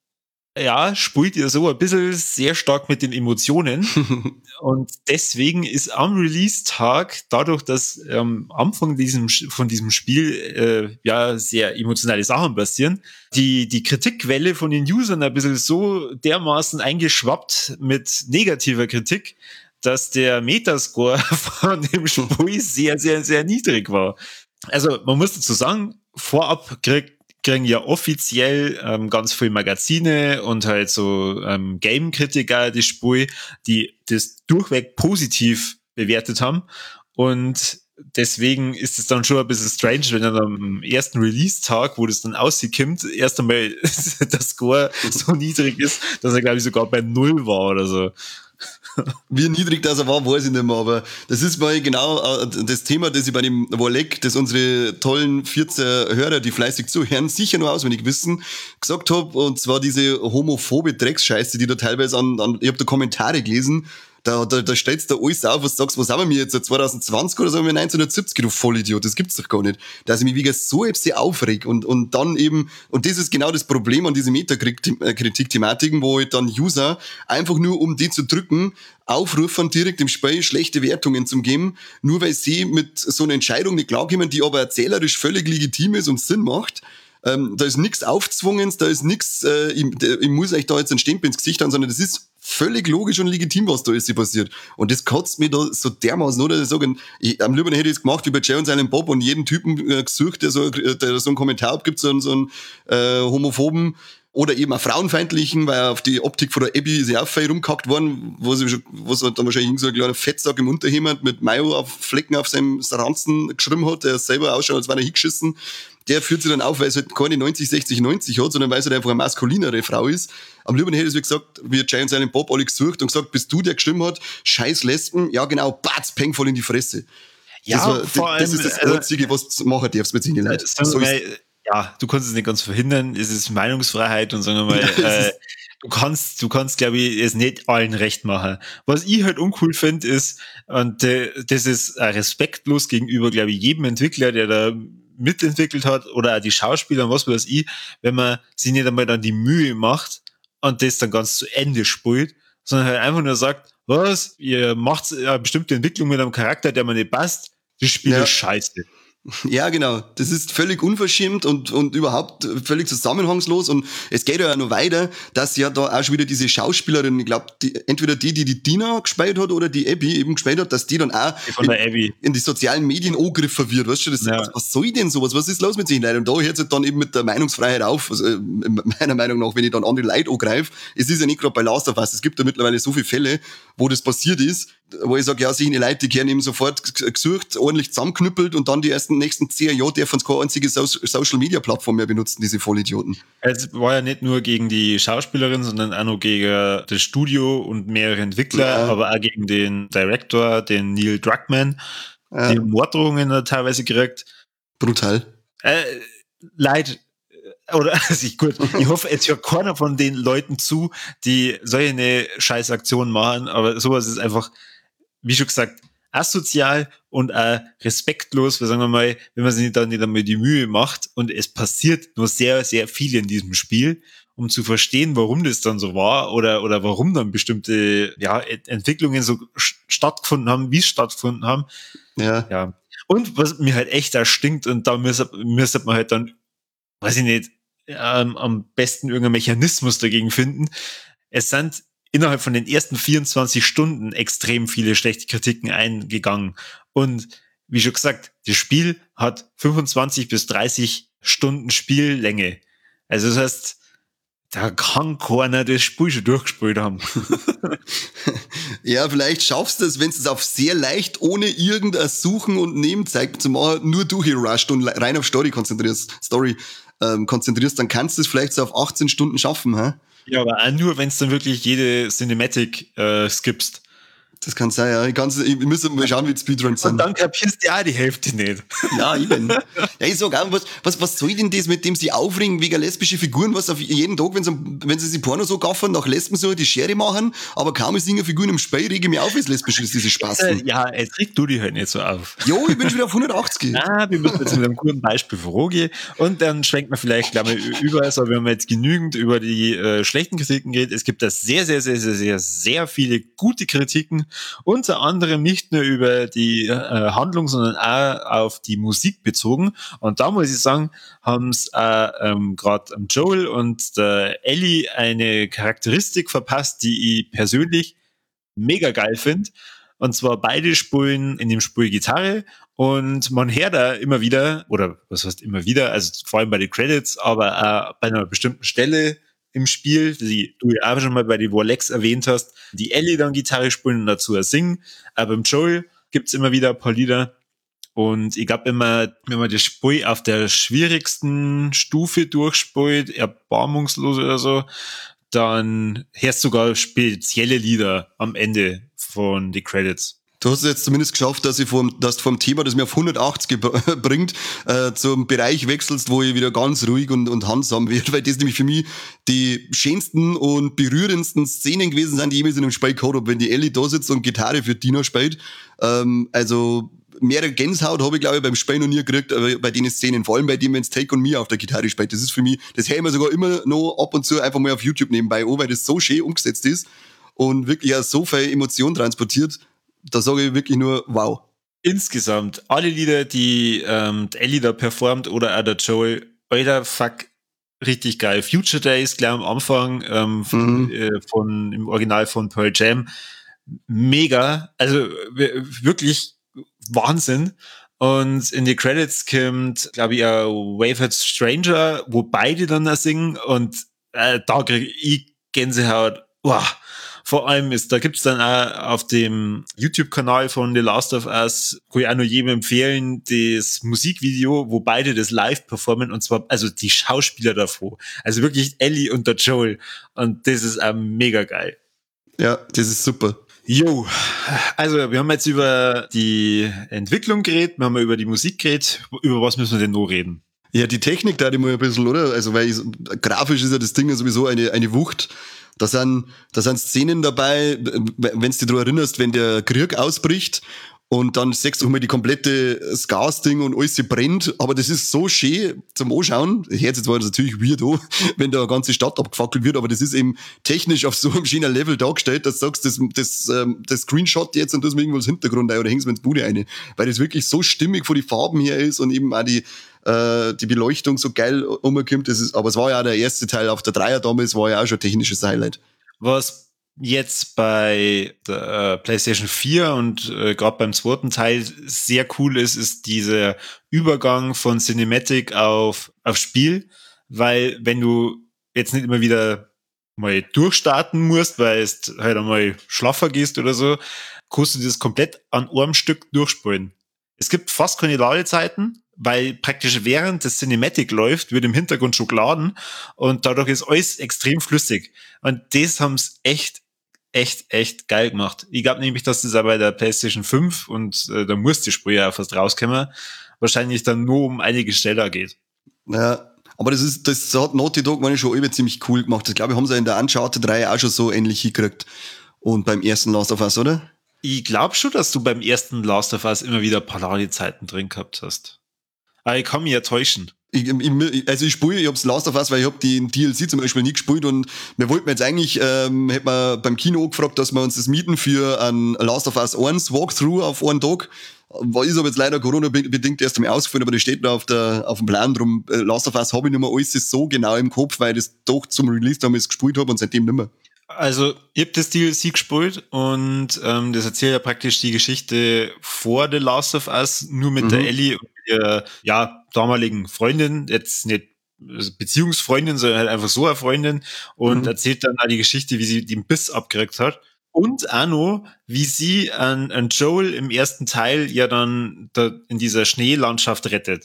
ja, spielt ja so ein bisschen sehr stark mit den Emotionen. Und deswegen ist am Release-Tag, dadurch, dass am Anfang diesem, von diesem Spiel äh, ja sehr emotionale Sachen passieren, die, die Kritikwelle von den Usern ein bisschen so dermaßen eingeschwappt mit negativer Kritik, dass der Metascore von dem Spiel sehr, sehr, sehr niedrig war. Also man muss dazu sagen, vorab kriegt kriegen ja offiziell ähm, ganz viele Magazine und halt so ähm, Game-Kritiker das Spiel, die das durchweg positiv bewertet haben. Und deswegen ist es dann schon ein bisschen strange, wenn dann am ersten Release-Tag, wo das dann auskommt, erst einmal der Score so niedrig ist, dass er, glaube ich, sogar bei null war oder so. Wie niedrig das er war, weiß ich nicht mehr, aber das ist mal genau das Thema, das ich bei dem Wolek, das unsere tollen vierzehn Hörer, die fleißig zuhören, sicher nur auswendig wissen, gesagt habe, und zwar diese homophobe Drecksscheiße, die da teilweise an, an ich habe da Kommentare gelesen, Da, da, da stellst du alles auf, was du sagst, was haben wir mir jetzt, zwanzig zwanzig oder sagen wir neunzehnhundertsiebzig, du Vollidiot, das gibt's doch gar nicht. Dass ich mich wieder so etwas aufreg und, und dann eben, und das ist genau das Problem an diese Metakritik-Thematiken, wo halt dann User einfach nur, um die zu drücken, aufrufen, direkt im Spiel schlechte Wertungen zu geben, nur weil sie mit so einer Entscheidung nicht klarkommen, die aber erzählerisch völlig legitim ist und Sinn macht. Ähm, da ist nichts Aufzwungens, da ist nichts, äh, ich, ich muss euch da jetzt einen Stempel ins Gesicht haben, sondern das ist völlig logisch und legitim, was da ist passiert. Und das kotzt mich da so dermaßen, oder? Ich sage, ich, am liebsten hätte ich es gemacht über Jay und seinen Bob und jeden Typen äh, gesucht, der so, der so einen Kommentar abgibt, so einen, so einen äh, homophoben oder eben auch frauenfeindlichen, weil auf die Optik von der Abby ist ja auch viel rumgehackt worden, wo sie schon, wo sie dann wahrscheinlich so ein kleiner Fettsack im Unterhemd mit Mayo auf Flecken auf seinem Ranzen geschrieben hat, der selber ausschaut, als wäre er hingeschissen. Der führt sich dann auf, weil es halt keine neunzig, sechzig, neunzig hat, sondern weil es halt einfach eine maskulinere Frau ist. Am liebsten hätte ich wie gesagt, wie Jay und seinen Bob alle gesucht und gesagt, bist du, der gestimmt hat, scheiß Lesben, ja genau, batz, peng voll in die Fresse. Ja, das, war, vor das allem, ist das also, Einzige, was du machen darfst mit seinen Leuten. Sagen wir mal, ja, du kannst es nicht ganz verhindern, es ist Meinungsfreiheit und sagen wir mal, äh, du kannst, du kannst, glaube ich, es nicht allen recht machen. Was ich halt uncool finde, ist, und äh, das ist äh, respektlos gegenüber, glaube ich, jedem Entwickler, der da mitentwickelt hat, oder auch die Schauspieler und was weiß ich, wenn man sich nicht einmal dann die Mühe macht und das dann ganz zu Ende spielt, sondern halt einfach nur sagt, was, ihr macht eine bestimmte Entwicklung mit einem Charakter, der mir nicht passt, das Spiel Ja. ist scheiße. Ja, genau. Das ist völlig unverschämt und, und überhaupt völlig zusammenhangslos. Und es geht ja auch noch weiter, dass ja da auch schon wieder diese Schauspielerin, ich glaube, die, entweder die, die die Dina gespielt hat oder die Abby eben gespielt hat, dass die dann auch Von der in, Abby. in die sozialen Medien angegriffen wird. Weißt du, das, Ja. was, was soll denn sowas? Was ist los mit sich? Und da hört es dann eben mit der Meinungsfreiheit auf. Also, meiner Meinung nach, wenn ich dann andere Leute angreife, es ist ja nicht gerade bei Last of Us. Es gibt ja mittlerweile so viele Fälle, wo das passiert ist, wo ich sage, ja, sich die Leute, die werden eben sofort gesucht, ordentlich zusammenknüppelt und dann die ersten nächsten zehn Jahre dürfen sie keine einzige Social-Media-Plattform mehr benutzen, diese Vollidioten. Es war ja nicht nur gegen die Schauspielerin, sondern auch noch gegen das Studio und mehrere Entwickler, Ja. aber auch gegen den Director, den Neil Druckmann. Ja. Die Morddrohungen hat er teilweise gekriegt. Brutal. Äh, leid. Oder, also ich, gut, ich hoffe, es hört keiner von den Leuten zu, die solche eine Scheißaktion machen, aber sowas ist einfach, wie schon gesagt, asozial und auch respektlos, weil sagen wir mal, wenn man sich dann nicht einmal die Mühe macht und es passiert nur sehr, sehr viel in diesem Spiel, um zu verstehen, warum das dann so war oder, oder warum dann bestimmte, ja, Entwicklungen so stattgefunden haben, wie es stattgefunden haben. Ja. Ja. Und was mir halt echt da stinkt und da müsste, müsste man halt dann, weiß ich nicht, ähm, am besten irgendeinen Mechanismus dagegen finden. Es sind innerhalb von den ersten vierundzwanzig Stunden extrem viele schlechte Kritiken eingegangen. Und wie schon gesagt, das Spiel hat fünfundzwanzig bis dreißig Stunden Spiellänge. Also das heißt, da kann keiner das Spiel schon durchgespielt haben. Ja, vielleicht schaffst du es, wenn du es auf sehr leicht, ohne irgendein Suchen und Nebenzeig zu machen, nur durchgerusht und rein auf Story konzentrierst, Story, ähm, konzentrierst, dann kannst du es vielleicht so auf achtzehn Stunden schaffen, hä? Ja, aber auch nur, wenn es dann wirklich jede Cinematic äh, skippst. Das kann sein, ja. Ich, kann's, ich muss mal schauen, wie die Speedruns sind. Und dann kapierst du auch die Hälfte nicht. Ja, eben. Ja, ich sag auch, was, was, was soll denn das, mit dem sie aufregen wegen lesbische Figuren, was auf jeden Tag, wenn sie, wenn sie sich Porno so gaffern, nach Lesben so die Schere machen, aber kaum ist irgendeine Figur im Spiel, rege ich mich auf, wie es lesbisch ist, diese Spasten. Äh, ja, jetzt reg du die halt nicht so auf. Jo, ich bin schon wieder auf hundertachtzig. Na, wir müssen jetzt mit einem guten Beispiel vorgehen und dann schwenkt man vielleicht, glaube ich, über, also wir haben jetzt genügend über die äh, schlechten Kritiken geredet. Es gibt da sehr, sehr, sehr, sehr, sehr, sehr viele gute Kritiken, unter anderem nicht nur über die äh, Handlung, sondern auch auf die Musik bezogen. Und da muss ich sagen, haben es äh, ähm, gerade Joel und der Ellie eine Charakteristik verpasst, die ich persönlich mega geil finde. Und zwar beide spielen in dem Spiel Gitarre und man hört da immer wieder, oder was heißt immer wieder, also vor allem bei den Credits, aber äh, bei einer bestimmten Stelle im Spiel, die du ja auch schon mal bei den Warlex erwähnt hast, die Ellie dann Gitarre spielen und dazu singen. Aber beim Joel gibt's immer wieder ein paar Lieder. Und ich glaube, wenn man, wenn man das Spiel auf der schwierigsten Stufe durchspielt, erbarmungslos oder so, dann hörst du sogar spezielle Lieder am Ende von den Credits. Du hast es jetzt zumindest geschafft, dass, ich vom, dass du vom Thema, das mir auf hundertachtzig bringt, äh, zum Bereich wechselst, wo ich wieder ganz ruhig und, und handsam werde, weil das nämlich für mich die schönsten und berührendsten Szenen gewesen sind, die ich jemals in einem Spiel gehabt habe, wenn die Ellie da sitzt und Gitarre für Dina spielt. Ähm, also mehrere Gänsehaut habe ich, glaube ich, beim Spiel noch nie gekriegt, aber bei den Szenen, vor allem bei dem, wenn es Take on Me auf der Gitarre spielt. Das ist für mich, das höre ich mir sogar immer noch ab und zu einfach mal auf YouTube nebenbei an, weil das so schön umgesetzt ist und wirklich auch so viel Emotion transportiert. Da sage ich wirklich nur, wow. Insgesamt, alle Lieder, die ähm, Ellie da performt oder auch der Joel, alter Fuck, richtig geil. Future Days, gleich am Anfang, ähm, mhm. äh, von, im Original von Pearl Jam. Mega, also w- wirklich Wahnsinn. Und in die Credits kommt, glaube ich, ein Wavehead Stranger, wo beide dann da singen und äh, da kriege ich Gänsehaut. Wow. Vor allem ist, da gibt's dann auch auf dem YouTube-Kanal von The Last of Us, kann ich auch nur jedem empfehlen, das Musikvideo, wo beide das live performen, und zwar, also die Schauspieler davor. Also wirklich Ellie und der Joel. Und das ist auch mega geil. Ja, das ist super. Jo, also wir haben jetzt über die Entwicklung geredet, wir haben über die Musik geredet. Über was müssen wir denn noch reden? Ja, die Technik da immer ein bisschen, oder? Also, weil ich, grafisch ist ja das Ding ja sowieso eine, eine Wucht. Da sind, da sind Szenen dabei, wenn du dich daran erinnerst, wenn der Krieg ausbricht und dann siehst du mal die komplette das Gasding und alles brennt, aber das ist so schön zum Anschauen. Ich hört jetzt zwar natürlich weird an, wenn da eine ganze Stadt abgefackelt wird, aber das ist eben technisch auf so einem schönen Level dargestellt, dass du sagst, das, das, das Screenshot jetzt und das mir irgendwo ins Hintergrund ein oder hängst mir ins Bude rein, weil das wirklich so stimmig von den Farben her ist und eben auch die die Beleuchtung so geil umkommt. Das ist, aber es war ja auch der erste Teil auf der Dreier damals, war ja auch schon ein technisches Highlight. Was jetzt bei der äh, PlayStation vier und äh, gerade beim zweiten Teil sehr cool ist, ist dieser Übergang von Cinematic auf, auf Spiel, weil wenn du jetzt nicht immer wieder mal durchstarten musst, weil es halt einmal schlaffer gehst oder so, kannst du das komplett an einem Stück durchspielen. Es gibt fast keine Ladezeiten, weil praktisch während das Cinematic läuft, wird im Hintergrund schon geladen und dadurch ist alles extrem flüssig. Und das haben's echt, echt, echt geil gemacht. Ich glaube nämlich, dass das auch bei der PlayStation fünf und äh, da muss die Spur ja fast rauskommen, wahrscheinlich dann nur um einige schneller geht. Ja, aber das ist, das hat Naughty Dog meine schon immer ziemlich cool gemacht. Das glaube ich, haben sie in der Uncharted-Reihe auch schon so ähnlich hingekriegt. Und beim ersten Last of Us, oder? Ich glaube schon, dass du beim ersten Last of Us immer wieder Ladezeiten drin gehabt hast. Aber ich kann mich ja täuschen. Ich, ich, also ich spiele, ich hab's Last of Us, weil ich hab den D L C zum Beispiel nie gespielt und wir wollten jetzt eigentlich, ähm, hätten wir beim Kino gefragt, dass wir uns das mieten für ein Last of Us eins Walkthrough auf einen Tag. War ist aber jetzt leider Corona-bedingt erst einmal ausgefallen, aber das steht da auf der, auf dem Plan drum. Last of Us habe ich nicht mehr alles so genau im Kopf, weil ich das doch zum Release damals gespielt habe und seitdem nicht mehr. Also, ich hab das D L C gespielt und ähm, das erzählt ja praktisch die Geschichte vor The Last of Us, nur mit mhm. der Ellie und ihrer ja, damaligen Freundin, jetzt nicht Beziehungsfreundin, sondern halt einfach so eine Freundin und mhm. erzählt dann auch die Geschichte, wie sie den Biss abgekriegt hat. Und auch noch, wie sie an, an Joel im ersten Teil ja dann da in dieser Schneelandschaft rettet.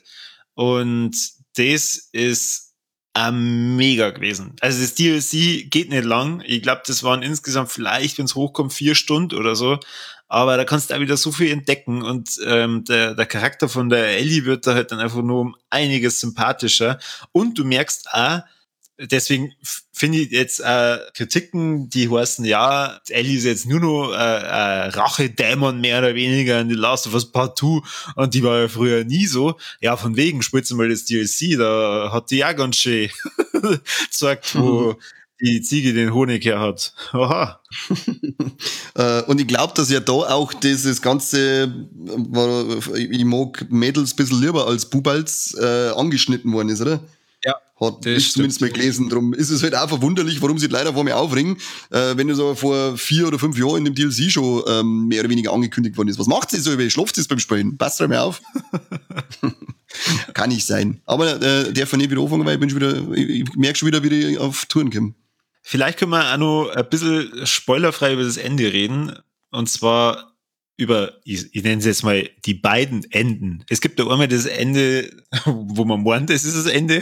Und das ist Ähm, mega gewesen. Also das D L C geht nicht lang. Ich glaube, das waren insgesamt vielleicht, wenn es hochkommt, vier Stunden oder so. Aber da kannst du auch wieder so viel entdecken. Und ähm, der, der Charakter von der Ellie wird da halt dann einfach nur um einiges sympathischer. Und du merkst auch, deswegen finde ich jetzt äh, Kritiken, die heißen, ja, Ellie ist jetzt nur noch äh, äh, Rache-Dämon mehr oder weniger in The Last of Us Part zwei und die war ja früher nie so. Ja, von wegen, spielst du mal das D L C, da hat die ja ganz schön gezeigt, wo mhm. die Ziege den Honig her hat. Aha. Und ich glaube, dass ja da auch dieses ganze, ich mag Mädels ein bisschen lieber als Bubals, äh, angeschnitten worden ist, oder? Ja, hat ich zumindest mal gelesen. Darum ist es halt auch verwunderlich, warum sie leider vor mir aufregen, äh, wenn es aber vor vier oder fünf Jahren in dem D L C schon ähm, mehr oder weniger angekündigt worden ist. Was macht sie so? Schlaft sie beim Spielen? Passt mal auf. Kann nicht sein. Aber äh, darf ich nicht wieder anfangen, weil ich bin schon wieder, ich, ich merke schon wieder, wie ich auf Touren komme. Vielleicht können wir auch noch ein bisschen spoilerfrei über das Ende reden. Und zwar über, ich, ich nenne es jetzt mal, die beiden Enden. Es gibt da einmal das Ende, wo man meint, es ist das Ende.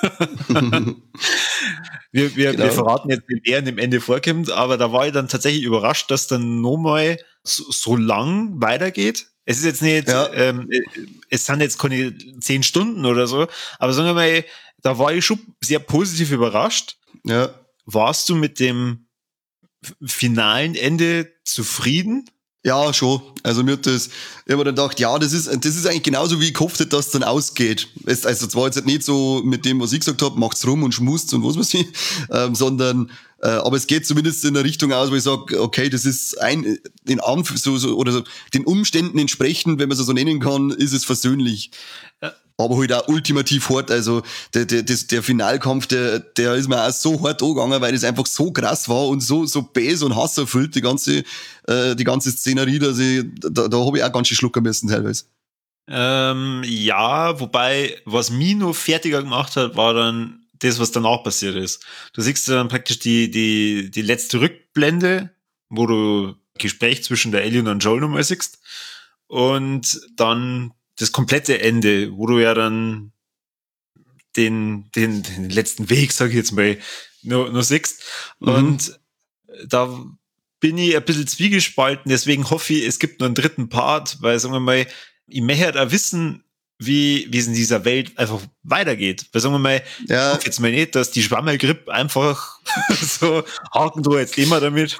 wir, wir, genau. wir verraten jetzt, wer in dem Ende vorkommt, aber da war ich dann tatsächlich überrascht, dass dann nochmal so, so lang weitergeht. Es ist jetzt nicht, ja. ähm, es sind jetzt keine zehn Stunden oder so, aber sagen wir mal, da war ich schon sehr positiv überrascht. Ja. Warst du mit dem finalen Ende zufrieden? Ja, schon. Also mir hat das, ich habe mir dann gedacht, ja, das ist, das ist eigentlich genauso, wie ich gehofft hätte, dass es dann ausgeht. Es, also es war jetzt nicht so mit dem, was ich gesagt habe, macht's rum und schmust und was weiß ich, ähm, sondern, äh, aber es geht zumindest in eine Richtung aus, wo ich sage, okay, das ist ein, in Anf so, so, oder so, den Umständen entsprechend, wenn man es so nennen kann, ist es versöhnlich. Ja. Aber halt auch ultimativ hart, also der, der, der, der Finalkampf, der, der ist mir auch so hart angegangen, weil das einfach so krass war und so, so bäs und hasserfüllt, die ganze, äh, die ganze Szenerie, dass ich, da, da habe ich auch ganz schön schlucken müssen teilweise. Ähm, ja, wobei, was mich noch fertiger gemacht hat, war dann das, was danach passiert ist. Du siehst dann praktisch die, die, die letzte Rückblende, wo du Gespräch zwischen der Ellie und Joel nochmal siehst und dann das komplette Ende, wo du ja dann den, den, den letzten Weg, sag ich jetzt mal, nur, nur siehst. Mhm. Und da bin ich ein bisschen zwiegespalten, deswegen hoffe ich, es gibt noch einen dritten Part, weil, sagen wir mal, ich möchte halt auch wissen, wie, wie es in dieser Welt einfach weitergeht. Weil, sagen wir mal, ja. Ich hoffe jetzt mal nicht, dass die Schwammergrippe einfach so, haken du jetzt immer damit.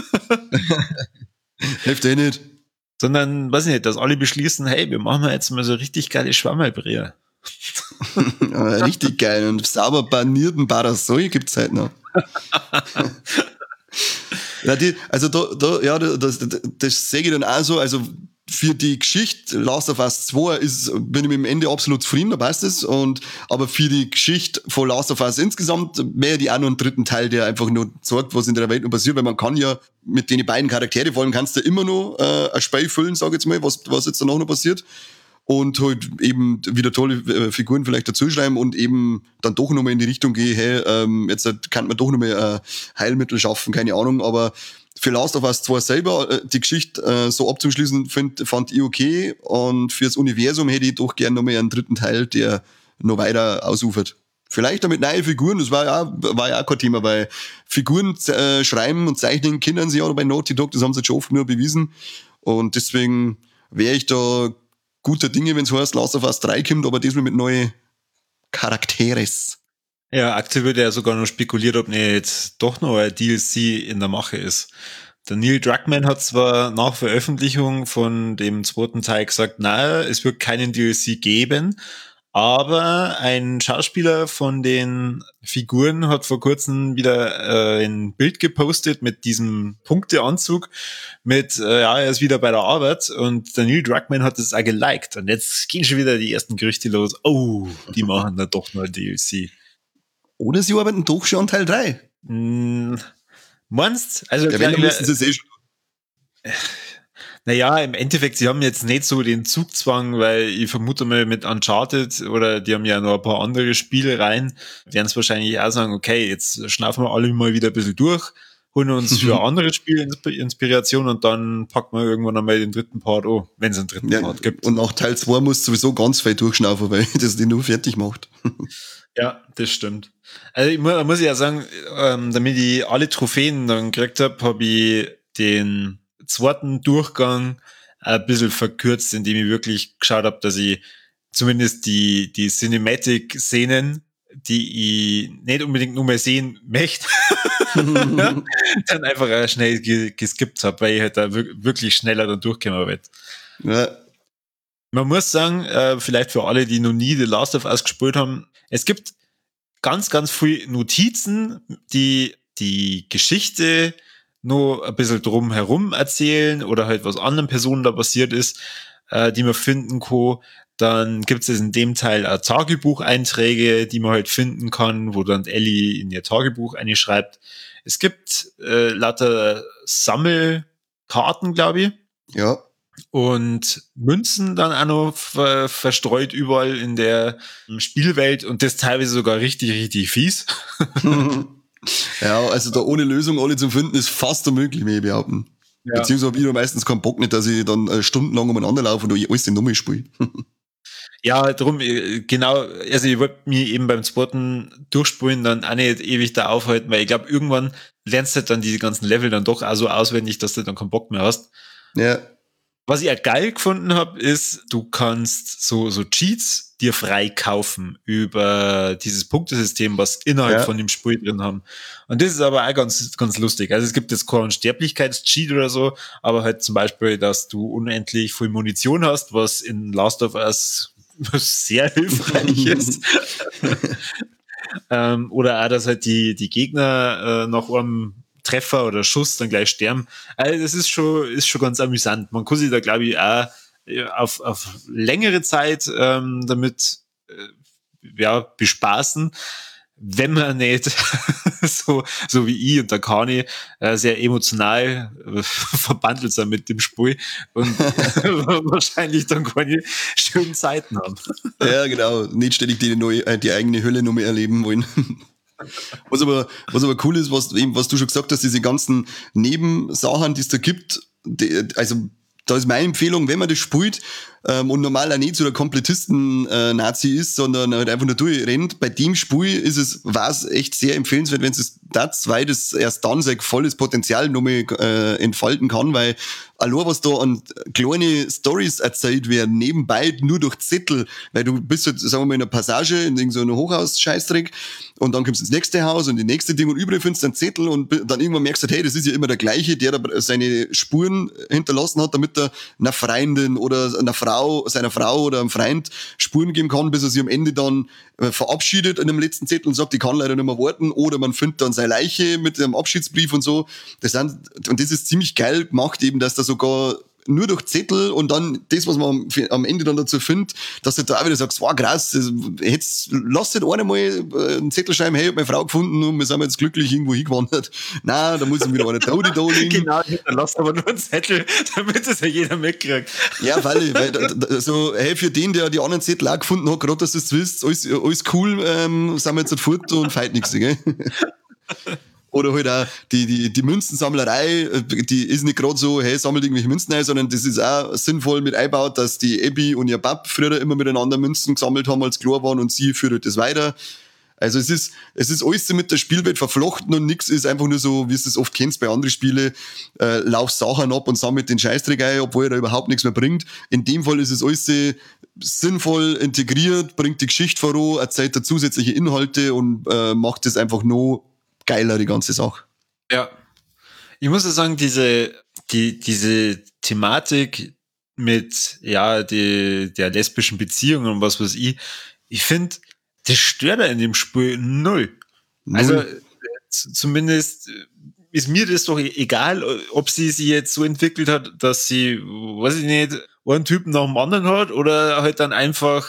Hilft eh nicht. Sondern, weiß ich nicht, dass alle beschließen, hey, wir machen jetzt mal so richtig geile Schwammerbrühe. Ja, richtig geil. Und sauber panierten Parasol gibt's halt noch. Ja, die, also da, da, ja, das, das, das sehe ich dann auch so, also für die Geschichte Last of Us zwei ist, bin ich mit dem Ende absolut zufrieden, da passt es. Und, aber für die Geschichte von Last of Us insgesamt wäre die auch noch einen dritten Teil, der einfach nur zeigt, was in der Welt noch passiert, weil man kann ja mit den beiden Charaktere, vor allem kannst du immer noch äh, ein Spiel füllen, sag ich jetzt mal, was, was jetzt danach noch passiert. Und halt eben wieder tolle äh, Figuren vielleicht dazuschreiben und eben dann doch nochmal in die Richtung gehen, hey, ähm, jetzt kann man doch nochmal äh, Heilmittel schaffen, keine Ahnung, aber für Last of Us zwei selber äh, die Geschichte äh, so abzuschließen, find, fand ich okay, und fürs Universum hätte ich doch gern nochmal einen dritten Teil, der noch weiter ausufert. Vielleicht damit neue Figuren, das war ja, war ja auch kein Thema, weil Figuren äh, schreiben und zeichnen können sie ja bei Naughty Dog, das haben sie jetzt schon oft nur bewiesen, und deswegen wäre ich da guter Dinge, wenn es heißt, Last of Us drei kommt, aber diesmal mit neuen Charakteres. Ja, aktuell wird ja sogar noch spekuliert, ob nicht doch noch ein D L C in der Mache ist. Der Neil Druckmann hat zwar nach Veröffentlichung von dem zweiten Teil gesagt, naja, es wird keinen D L C geben, aber ein Schauspieler von den Figuren hat vor kurzem wieder äh, ein Bild gepostet mit diesem Punkteanzug mit, äh, ja, er ist wieder bei der Arbeit, und der Neil Druckmann hat das auch geliked, und jetzt gehen schon wieder die ersten Gerüchte los, oh, die machen da doch noch ein D L C. Oder sie arbeiten doch schon an Teil drei. Hm, meinst? Also, ja, wenn, dann müssen sie es eh schon. Naja, im Endeffekt, sie haben jetzt nicht so den Zugzwang, weil ich vermute mal mit Uncharted, oder die haben ja noch ein paar andere Spiele rein, werden es wahrscheinlich auch sagen, okay, jetzt schnaufen wir alle mal wieder ein bisschen durch, holen uns für andere Spiele Inspiration, und dann packen wir irgendwann einmal den dritten Part an, wenn es einen dritten ja, Part gibt. Und nach Teil zwei musst du sowieso ganz viel durchschnaufen, weil das den nur fertig macht. Ja, das stimmt. Also ich muss, muss ja sagen, ähm, damit ich alle Trophäen dann gekriegt habe, habe ich den zweiten Durchgang ein bisschen verkürzt, indem ich wirklich geschaut habe, dass ich zumindest die die Cinematic-Szenen, die ich nicht unbedingt nur mehr sehen möchte, dann einfach schnell geskippt habe, weil ich halt da wirklich schneller dann durchkommen will. Ja. Man muss sagen, äh, vielleicht für alle, die noch nie The Last of Us gespielt haben, es gibt ganz, ganz viele Notizen, die die Geschichte nur ein bisschen drum herum erzählen oder halt was anderen Personen da passiert ist, äh, die man finden kann. Dann gibt es in dem Teil auch Tagebucheinträge, die man halt finden kann, wo dann Ellie in ihr Tagebuch einschreibt. Es gibt äh, lauter Sammelkarten, glaube ich. Ja. Und Münzen dann auch noch ver- verstreut überall in der Spielwelt, und das teilweise sogar richtig, richtig fies. Ja, also da ohne Lösung alle zu finden, ist fast unmöglich, möchte ich behaupten. Ja. Beziehungsweise habe ich meistens keinen Bock nicht, dass ich dann äh, stundenlang umeinander laufe und alles in Nummer spiele. Ja, drum, genau, also ich wollte mich eben beim zweiten Durchspulen dann auch nicht ewig da aufhalten, weil ich glaube, irgendwann lernst du dann diese ganzen Level dann doch auch so auswendig, dass du dann keinen Bock mehr hast. Ja. Was ich ja geil gefunden habe, ist, du kannst so, so Cheats dir frei kaufen über dieses Punktesystem, was innerhalb Ja. von dem Spiel drin haben. Und das ist aber auch ganz, ganz lustig. Also es gibt jetzt keinen Sterblichkeits-Cheat oder so, aber halt zum Beispiel, dass du unendlich viel Munition hast, was in Last of Us sehr hilfreich ist. ähm, oder auch, dass halt die, die Gegner äh, nach einem Treffer oder Schuss dann gleich sterben. Also das ist schon, ist schon ganz amüsant. Man kann sich da, glaube ich, auch auf, auf längere Zeit ähm, damit äh, ja, bespaßen, wenn man nicht so, so wie ich und der Kani äh, sehr emotional äh, verbandelt sind mit dem Spiel und wahrscheinlich dann keine schönen Zeiten haben. Ja, genau. Nicht ständig die, neue, äh, die eigene Hölle noch mehr erleben wollen. Was aber, was aber cool ist, was, eben, was du schon gesagt hast, diese ganzen Nebensachen, die es da gibt, die, also da ist meine Empfehlung, wenn man das spielt ähm, und normal auch nicht so der Komplettisten-Nazi äh, ist, sondern halt einfach nur durchrennt, bei dem Spiel ist es, war es echt sehr empfehlenswert, wenn es das, weil das erst dann sein volles Potenzial nochmal äh, entfalten kann, weil allein was da an kleine Stories erzählt werden, nebenbei nur durch Zettel, weil du bist halt, sagen wir mal, in einer Passage, in irgendeinem so Hochhaus-Scheißdreck und dann kommst du ins nächste Haus und die nächste Ding und überall findest du einen Zettel und dann irgendwann merkst du, hey, das ist ja immer der gleiche, der da seine Spuren hinterlassen hat, damit er einer Freundin oder einer Frau, seiner Frau oder einem Freund Spuren geben kann, bis er sie am Ende dann äh, verabschiedet in dem letzten Zettel und sagt, ich kann leider nicht mehr warten, oder man findet dann seine Leiche mit dem Abschiedsbrief und so. Das sind, und das ist ziemlich geil gemacht eben, dass da sogar nur durch Zettel und dann das, was man am Ende dann dazu findet, dass du da auch wieder sagst, wow, krass, jetzt lass dir einer mal einen Zettel schreiben, hey, ich hab meine Frau gefunden und wir sind jetzt glücklich irgendwo hingewandert. Nein, da muss ich wieder eine Tode da liegen. Genau, lass aber nur einen Zettel, damit es ja jeder mitkriegt. Ja, weil, weil da, da, so, hey, für den, der die anderen Zettel auch gefunden hat, gerade dass du es wisst, alles, alles cool, ähm, sind wir jetzt halt fort und feit nichts, gell? Oder halt auch die, die, die Münzensammlerei, die ist nicht gerade so, hey, sammelt irgendwelche Münzen ein, sondern das ist auch sinnvoll mit einbaut, dass die Abby und ihr Bab früher immer miteinander Münzen gesammelt haben, als klar waren, und sie führt das weiter. Also es ist, es ist alles so mit der Spielwelt verflochten und nix ist einfach nur so, wie du es oft kennst bei anderen Spielen, äh, lauf Sachen ab und sammelt den Scheißdreck ein, obwohl er da überhaupt nichts mehr bringt. In dem Fall ist es alles so sinnvoll integriert, bringt die Geschichte voran, erzählt da zusätzliche Inhalte und äh, macht es einfach noch geiler, die ganze Sache. Ja. Ich muss ja sagen, diese, die, diese Thematik mit, ja, die, der lesbischen Beziehung und was weiß ich, ich finde, das stört er in dem Spiel null. null. Also, z- zumindest ist mir das doch egal, ob sie sich jetzt so entwickelt hat, dass sie, weiß ich nicht, einen Typen nach dem anderen hat oder halt dann einfach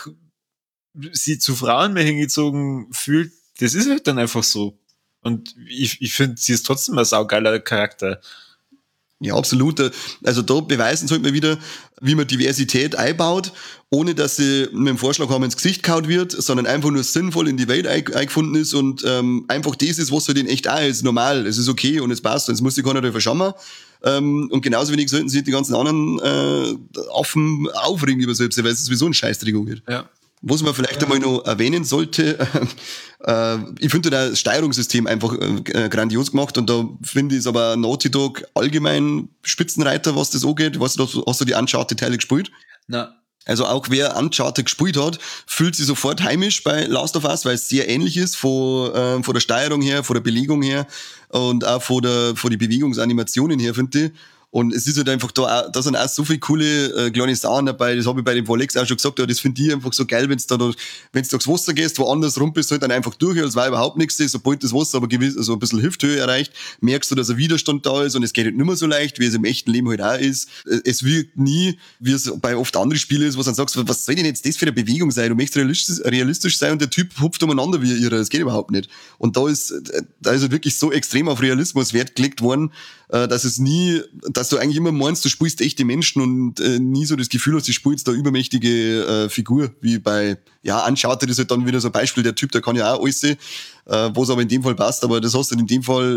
sie zu Frauen mehr hingezogen fühlt. Das ist halt dann einfach so. Und ich, ich finde, sie ist trotzdem ein saugeiler Charakter. Ja, absolut. Also da beweisen sollte man wieder, wie man Diversität einbaut, ohne dass sie mit dem Vorschlag haben ins Gesicht kaut wird, sondern einfach nur sinnvoll in die Welt eingefunden ist und ähm, einfach das ist, was halt in echt auch ist, normal, es ist okay und es passt und es muss sich keiner dafür schauen. Ähm, und genauso wenig sollten sich die ganzen anderen äh, Affen aufregen über selbst, weil es sowieso ein Scheißdreck wird. Ja. Was man vielleicht einmal noch erwähnen sollte, äh, ich finde das Steuerungssystem einfach äh, grandios gemacht und da finde ich es aber Naughty Dog allgemein Spitzenreiter, was das angeht. Weißt du, hast du die Uncharted-Teile gespielt? Na. Also auch wer Uncharted gespielt hat, fühlt sich sofort heimisch bei Last of Us, weil es sehr ähnlich ist von, äh, von der Steuerung her, von der Belegung her und auch von der von die Bewegungsanimationen her, finde ich. Und es ist halt einfach da, da sind auch so viele coole äh, kleine Sachen dabei, das habe ich bei dem Volex auch schon gesagt, ja, das finde ich einfach so geil, wenn du da, wenn du durchs Wasser gehst, woanders rum bist, halt dann einfach durch, als war überhaupt nichts, sobald das Wasser aber gewiss, also ein bisschen Hüfthöhe erreicht, merkst du, dass ein Widerstand da ist und es geht halt nicht mehr so leicht, wie es im echten Leben halt auch ist. Es wirkt nie, wie es bei oft anderen Spielen ist, wo du dann sagst, was soll denn jetzt das für eine Bewegung sein? Du möchtest realistisch, realistisch sein und der Typ hupft umeinander wie ihre, das geht überhaupt nicht. Und da ist, da ist halt wirklich so extrem auf Realismus Wert gelegt worden, dass es nie, dass du eigentlich immer meinst, du spielst echte Menschen und äh, nie so das Gefühl hast, du spielst da übermächtige äh, Figur, wie bei, ja, Uncharted ist halt dann wieder so ein Beispiel, der Typ, der kann ja auch alles, äh, was aber in dem Fall passt, aber das hast du in dem Fall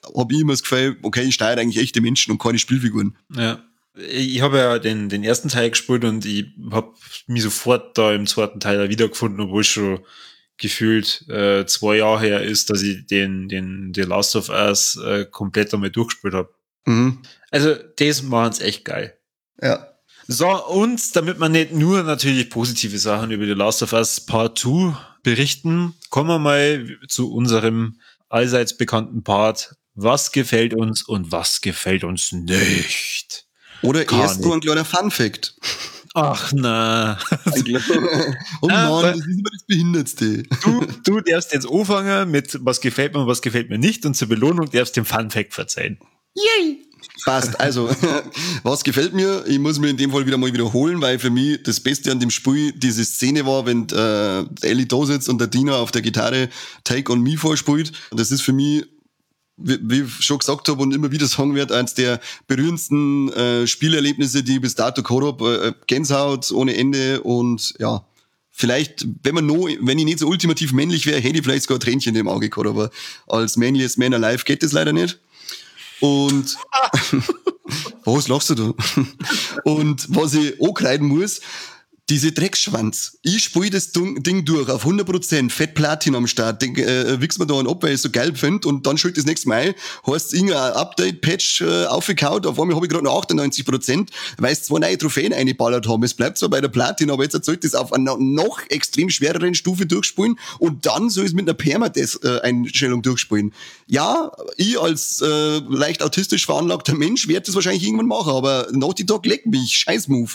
habe ich immer das Gefühl, okay, ich steuere eigentlich echte Menschen und keine Spielfiguren. Ja. Ich habe ja den, den ersten Teil gespielt und ich habe mich sofort da im zweiten Teil wiedergefunden, obwohl es schon gefühlt äh, zwei Jahre her ist, dass ich den, den The Last of Us äh, komplett einmal durchgespielt habe. Mhm. Also, das machen's echt geil. Ja. So, und damit wir nicht nur natürlich positive Sachen über The Last of Us Part zwei berichten, kommen wir mal zu unserem allseits bekannten Part. Was gefällt uns und was gefällt uns nicht? Oder Gar erst nicht. nur ein kleiner Fun-Fact. Ach, na. Oh Ah, Mann, das ist immer das Behindertste. Du, du darfst jetzt anfangen mit was gefällt mir und was gefällt mir nicht und zur Belohnung darfst du den Fun-Fact verzeihen. Yay! Passt. Also, was gefällt mir? Ich muss mir in dem Fall wieder mal wiederholen, weil für mich das Beste an dem Spiel diese Szene war, wenn äh, Ellie da sitzt und der Dina auf der Gitarre Take on Me vorspielt. Und das ist für mich, wie, wie ich schon gesagt habe und immer wieder sagen werde, eines der berührendsten äh, Spielerlebnisse, die ich bis dato gehabt habe. Äh, Gänsehaut ohne Ende und ja, vielleicht, wenn man noch, wenn ich nicht so ultimativ männlich wäre, hätte ich vielleicht sogar ein Tränchen im Auge gehabt, aber als Manliest Man Alive geht das leider nicht. Und was lachst du da? Und was ich ankreiden muss, diese Dreckschwanz. Ich spiele das Ding durch auf hundert Prozent, Fett Platin am Start, denk, äh, wichs mir da einen ab, weil ich es so geil finde und dann schuld das nächste Mal, heißt irgendein Update-Patch äh, aufgekaut, auf einmal habe ich gerade noch achtundneunzig Prozent, weil es zwei neue Trophäen eingeballert haben. Es bleibt zwar bei der Platin, aber jetzt erzeugt das auf einer noch extrem schwereren Stufe durchspielen und dann soll ich es mit einer Permadeath-Einstellung durchspielen. Ja, ich als äh, leicht autistisch veranlagter Mensch werde das wahrscheinlich irgendwann machen, aber Naughty Dog leckt mich, scheiß Move.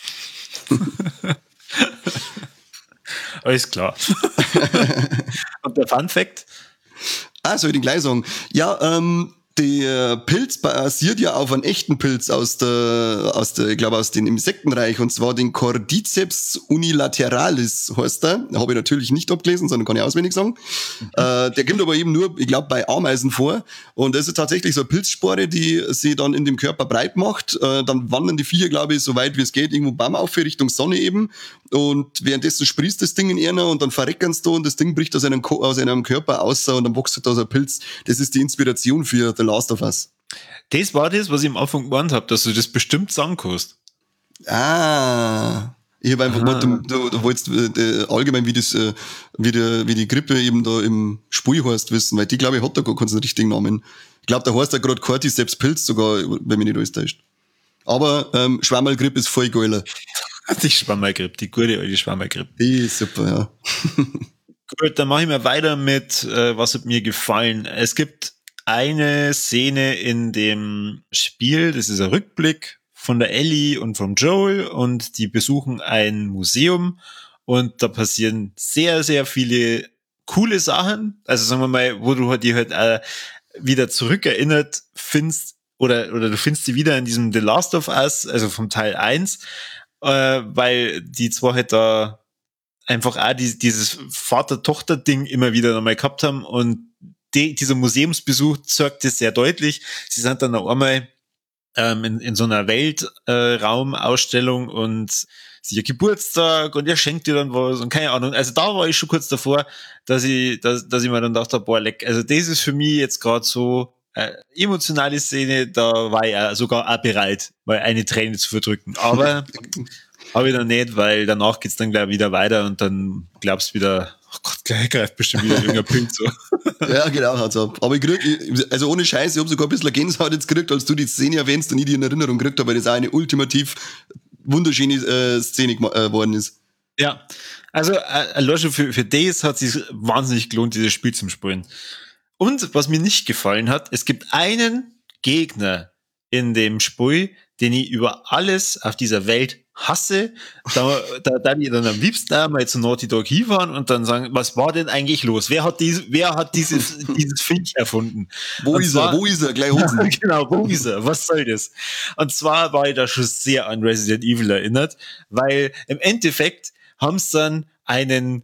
Alles klar. Und der Fun Fact? Ah, soll ich den gleich sagen? Ja, ähm, der Pilz basiert ja auf einem echten Pilz aus der, aus der, ich glaube, aus dem Insektenreich, und zwar den Cordyceps unilateralis heißt der. Habe ich natürlich nicht abgelesen, sondern kann ich auswendig sagen. Mhm. Äh, der kommt aber eben nur, ich glaube, bei Ameisen vor. Und das ist tatsächlich so eine Pilzspore, die sich dann in dem Körper breit macht. Äh, dann wandern die Viecher, glaube ich, so weit wie es geht, irgendwo Baum auf Richtung Sonne eben. Und währenddessen sprießt das Ding in einer und dann verreckern sie da und das Ding bricht aus einem, aus einem Körper aus und dann wächst da so ein Pilz. Das ist die Inspiration für The Last of Us. Das war das, was ich am Anfang gemeint habe, dass du das bestimmt sagen kannst. Ah. Ich habe einfach gemeint, du, du, du wolltest äh, allgemein, wie das, äh, wie, der, wie die Grippe eben da im Spiel heißt, wissen, weil die, glaube ich, hat da gar keinen richtigen Namen. Ich glaube, da heißt ja gerade Cordyceps Pilz sogar, wenn mich nicht alles täuscht. Aber ähm, Schwammerlgrippe ist voll geiler. Die Schwammerlgrippe, die gute alte Schwammerlgrippe. Die ist super, ja. Gut, dann mache ich mal weiter mit, äh, was hat mir gefallen. Es gibt eine Szene in dem Spiel, das ist ein Rückblick von der Ellie und vom Joel und die besuchen ein Museum und da passieren sehr, sehr viele coole Sachen. Also sagen wir mal, wo du die halt äh, wieder zurückerinnert findest oder, oder du findest sie wieder in diesem The Last of Us, also vom Teil eins, äh, weil die zwar halt da einfach auch die, dieses Vater-Tochter-Ding immer wieder nochmal gehabt haben und die, dieser Museumsbesuch zeigt es sehr deutlich. Sie sind dann noch einmal ähm, in, in so einer Weltraumausstellung äh, und sie ihr Geburtstag und er schenkt dir dann was und keine Ahnung. Also da war ich schon kurz davor, dass ich, dass, dass ich mir dann dachte, boah, leck, also das ist für mich jetzt gerade so äh, emotionale Szene, da war ich auch sogar auch bereit, mal eine Träne zu verdrücken. Aber habe ich dann nicht, weil danach geht's dann gleich wieder weiter und dann glaubst du wieder, oh Gott, gleich greift bestimmt wieder irgendein Pilz so. Ja, genau, hat's ab. Aber ich krieg, also ohne Scheiß, ich habe sogar ein bisschen Gänsehaut jetzt gekriegt, als du die Szene erwähnst und ich die in Erinnerung gekriegt habe, weil das auch eine ultimativ wunderschöne äh, Szene geworden äh, ist. Ja, also äh, schon für, für das hat es sich wahnsinnig gelohnt, dieses Spiel zum Spielen. Und was mir nicht gefallen hat, es gibt einen Gegner in dem Spiel, den ich über alles auf dieser Welt hasse, da, da, da die dann am liebsten einmal zu Naughty Dog hinfahren und dann sagen, was war denn eigentlich los? Wer hat diese, wer hat dieses, dieses Viech erfunden? Wo und ist zwar, er? Wo ist er? Gleich unten. Genau, wo ist er? Was soll das? Und zwar war ich da schon sehr an Resident Evil erinnert, weil im Endeffekt haben sie dann einen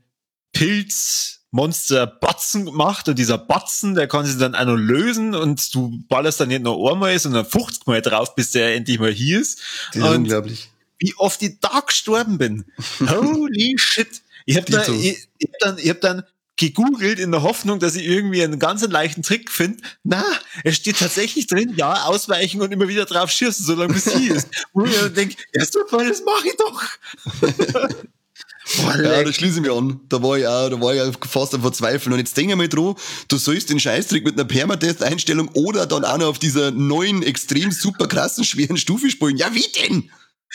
Pilz Monster Batzen gemacht und dieser Batzen, der kann sich dann auch noch lösen und du ballerst dann nicht nur einmal, sondern fünfzig Mal drauf, bis der endlich mal hier ist. Das ist unglaublich. Wie oft ich da gestorben bin. Holy shit. Ich hab, da, ich, ich hab dann, ich hab dann gegoogelt in der Hoffnung, dass ich irgendwie einen ganz leichten Trick finde. Na, es steht tatsächlich drin, ja, ausweichen und immer wieder drauf schießen, solange bis sie ist. Wo ich dann denke, ja super, das mache ich doch. Boah, ja, da schließe ich mich an. Da war ich auch, da war ich auch fast am Verzweifeln. Und jetzt denk einmal dran, du sollst den Scheißtrick mit einer Permatest-Einstellung oder dann auch noch auf dieser neuen, extrem super krassen, schweren Stufe spielen. Ja, wie denn?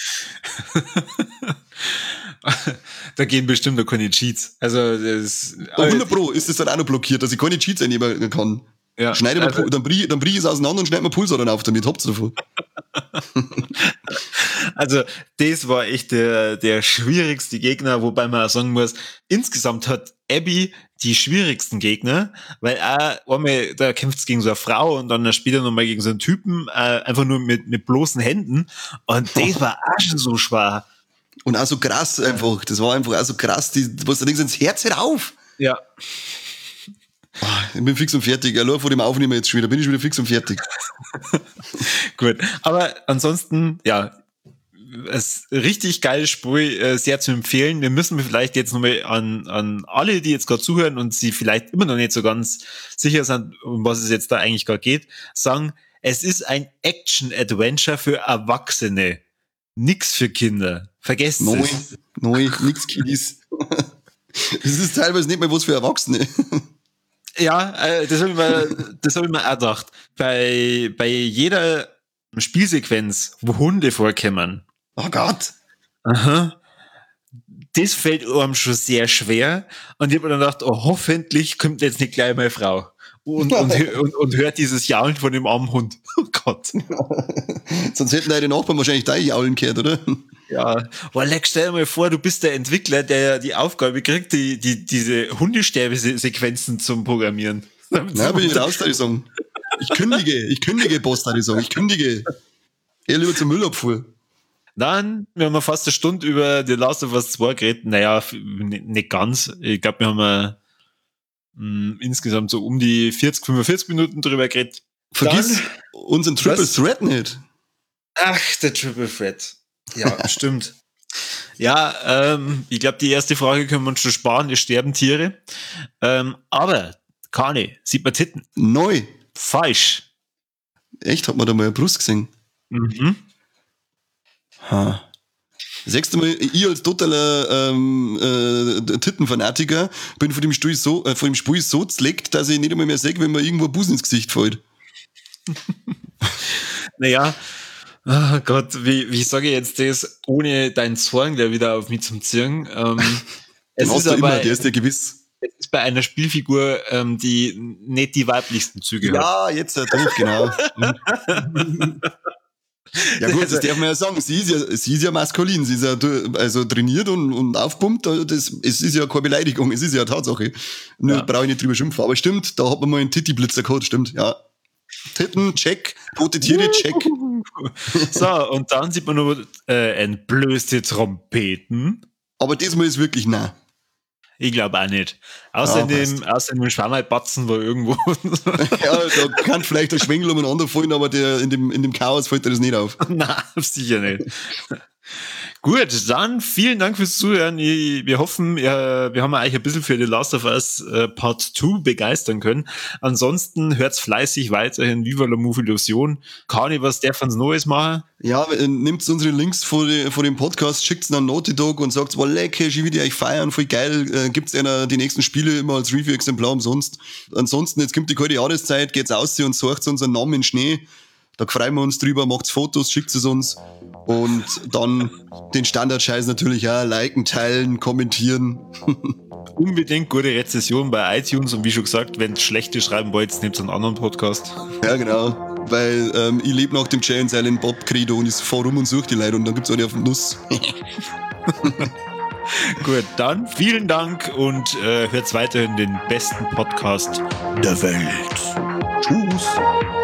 Da gehen bestimmt noch keine Cheats. Also, das, hundert Pro ist das dann auch noch blockiert, dass ich keine Cheats einnehmen kann. Ja, schneide mal, also, dann brich, dann brich ich es auseinander und schneide mir Pulsadern auf, damit habt's davon. Also, das war echt der, der schwierigste Gegner, wobei man auch sagen muss, insgesamt hat Abby die schwierigsten Gegner, weil auch einmal, da kämpft es gegen so eine Frau und dann später nochmal gegen so einen Typen, äh, einfach nur mit, mit bloßen Händen. Und das war auch schon so schwer. Und auch so krass einfach. Das war einfach auch so krass, die, was du denkst, ins Herz hört auf. Ja. Ich bin fix und fertig. Allein vor dem Aufnehmen jetzt schon wieder. Bin ich schon wieder fix und fertig. Gut. Aber ansonsten, ja, es richtig geiles Spiel, äh, sehr zu empfehlen. Wir müssen vielleicht jetzt nochmal an, an alle, die jetzt gerade zuhören und sie vielleicht immer noch nicht so ganz sicher sind, um was es jetzt da eigentlich gerade geht, sagen, es ist ein Action-Adventure für Erwachsene. Nix für Kinder. Vergesst Neu, es. neu, nix Kiddies. Das ist teilweise nicht mehr was für Erwachsene. Ja, äh, das habe ich mir, das habe ich mir auch gedacht. Bei, bei jeder Spielsequenz, wo Hunde vorkommen. Oh Gott. Aha. Das fällt einem schon sehr schwer. Und ich habe mir dann gedacht, oh, hoffentlich kommt jetzt nicht gleich meine Frau. Und, und, und, und hört dieses Jaulen von dem armen Hund. Oh Gott. Sonst hätten deine Nachbarn wahrscheinlich dein Jaulen gehört, oder? Ja, aber leck, stell dir mal vor, du bist der Entwickler, der die Aufgabe kriegt, die, die, diese Hundesterbesequenzen zum Programmieren. Na, bin ich raus, da ich sagen. Ich kündige, ich kündige, Boss, da ich sagen. Ich kündige. Eher lieber zum Müllabfuhr. Dann, wir haben fast eine Stunde über The Last of Us zwei geredet. Naja, nicht ganz. Ich glaube, wir haben mh, insgesamt so um die vierzig, fünfundvierzig Minuten drüber geredet. Vergiss Dann, unseren Triple was? Threat nicht. Ach, der Triple Threat. Ja, stimmt. Ja, ähm, ich glaube, die erste Frage können wir uns schon sparen. Es sterben Tiere. Ähm, aber, Kani, sieht man Titten? Neu. Falsch. Echt? Hat man da mal eine Brust gesehen? Mhm. Ha. Das sechste Mal, ich als totaler ähm, äh, Tittenfanatiker bin von dem Spiel so, äh, von dem Spiel so zleckt, dass ich nicht einmal mehr sehe, wenn mir irgendwo ein Busen ins Gesicht fällt. Naja, oh Gott, wie, wie sage ich jetzt das, ohne deinen Zorn gleich wieder auf mich zum Ziehen? Ähm, es Den hast ist du aber, immer, der ist ja gewiss. es ist bei einer Spielfigur, ähm, die nicht die weiblichsten Züge hat. Ja, jetzt der Druck, genau. Ja gut, das darf man ja sagen. Sie ist ja, sie ist ja maskulin, sie ist ja also trainiert und, und aufpumpt. Das, es ist ja keine Beleidigung, es ist ja eine Tatsache. Nur Ja. brauche ich nicht drüber schimpfen. Aber stimmt, da hat man mal einen Titty-Blitzer gehabt, stimmt, ja. Titten, check. Tote Tiere, check. So, und dann sieht man nur äh, entblößte Trompeten. Aber diesmal ist wirklich nah. Ich glaube auch nicht. Außer Ja, in dem, außer in dem Schwammerbatzen war irgendwo. Ja, da kann vielleicht der Schwengel umeinander fallen, aber der, in, dem, in dem Chaos fällt dir das nicht auf. Nein, sicher nicht. Gut, dann vielen Dank fürs Zuhören. Ich, wir hoffen, ja, wir haben euch ein bisschen für The Last of Us äh, Part zwei begeistern können. Ansonsten hört's fleißig weiterhin Viva la Move Illusion. Kani, was darf uns Neues machen? Ja, äh, nehmt unsere Links vor, die, vor dem Podcast, schickt's an Naughty Dog und sagt, wow, lecker, ich will euch feiern, voll geil, äh, gibt's einer die nächsten Spiele immer als Review-Exemplar umsonst. Ansonsten, jetzt kommt die kalte Jahreszeit, geht's aus und sucht unseren Namen in Schnee. Da freuen wir uns drüber, macht's Fotos, schickt es uns. Und dann den Standardscheiß natürlich auch, liken, teilen, kommentieren. Unbedingt gute Rezession bei iTunes und wie schon gesagt, wenn ihr schlechte schreiben wollt, nehmt einen anderen Podcast. Ja, genau. Weil ähm, ich lebe nach dem Jay und Silent Bob Credo und ich fahr rum und suche die Leute und dann gibt's eine auf den Nuss. Gut, dann vielen Dank und äh, hört weiterhin den besten Podcast der Welt. Tschüss.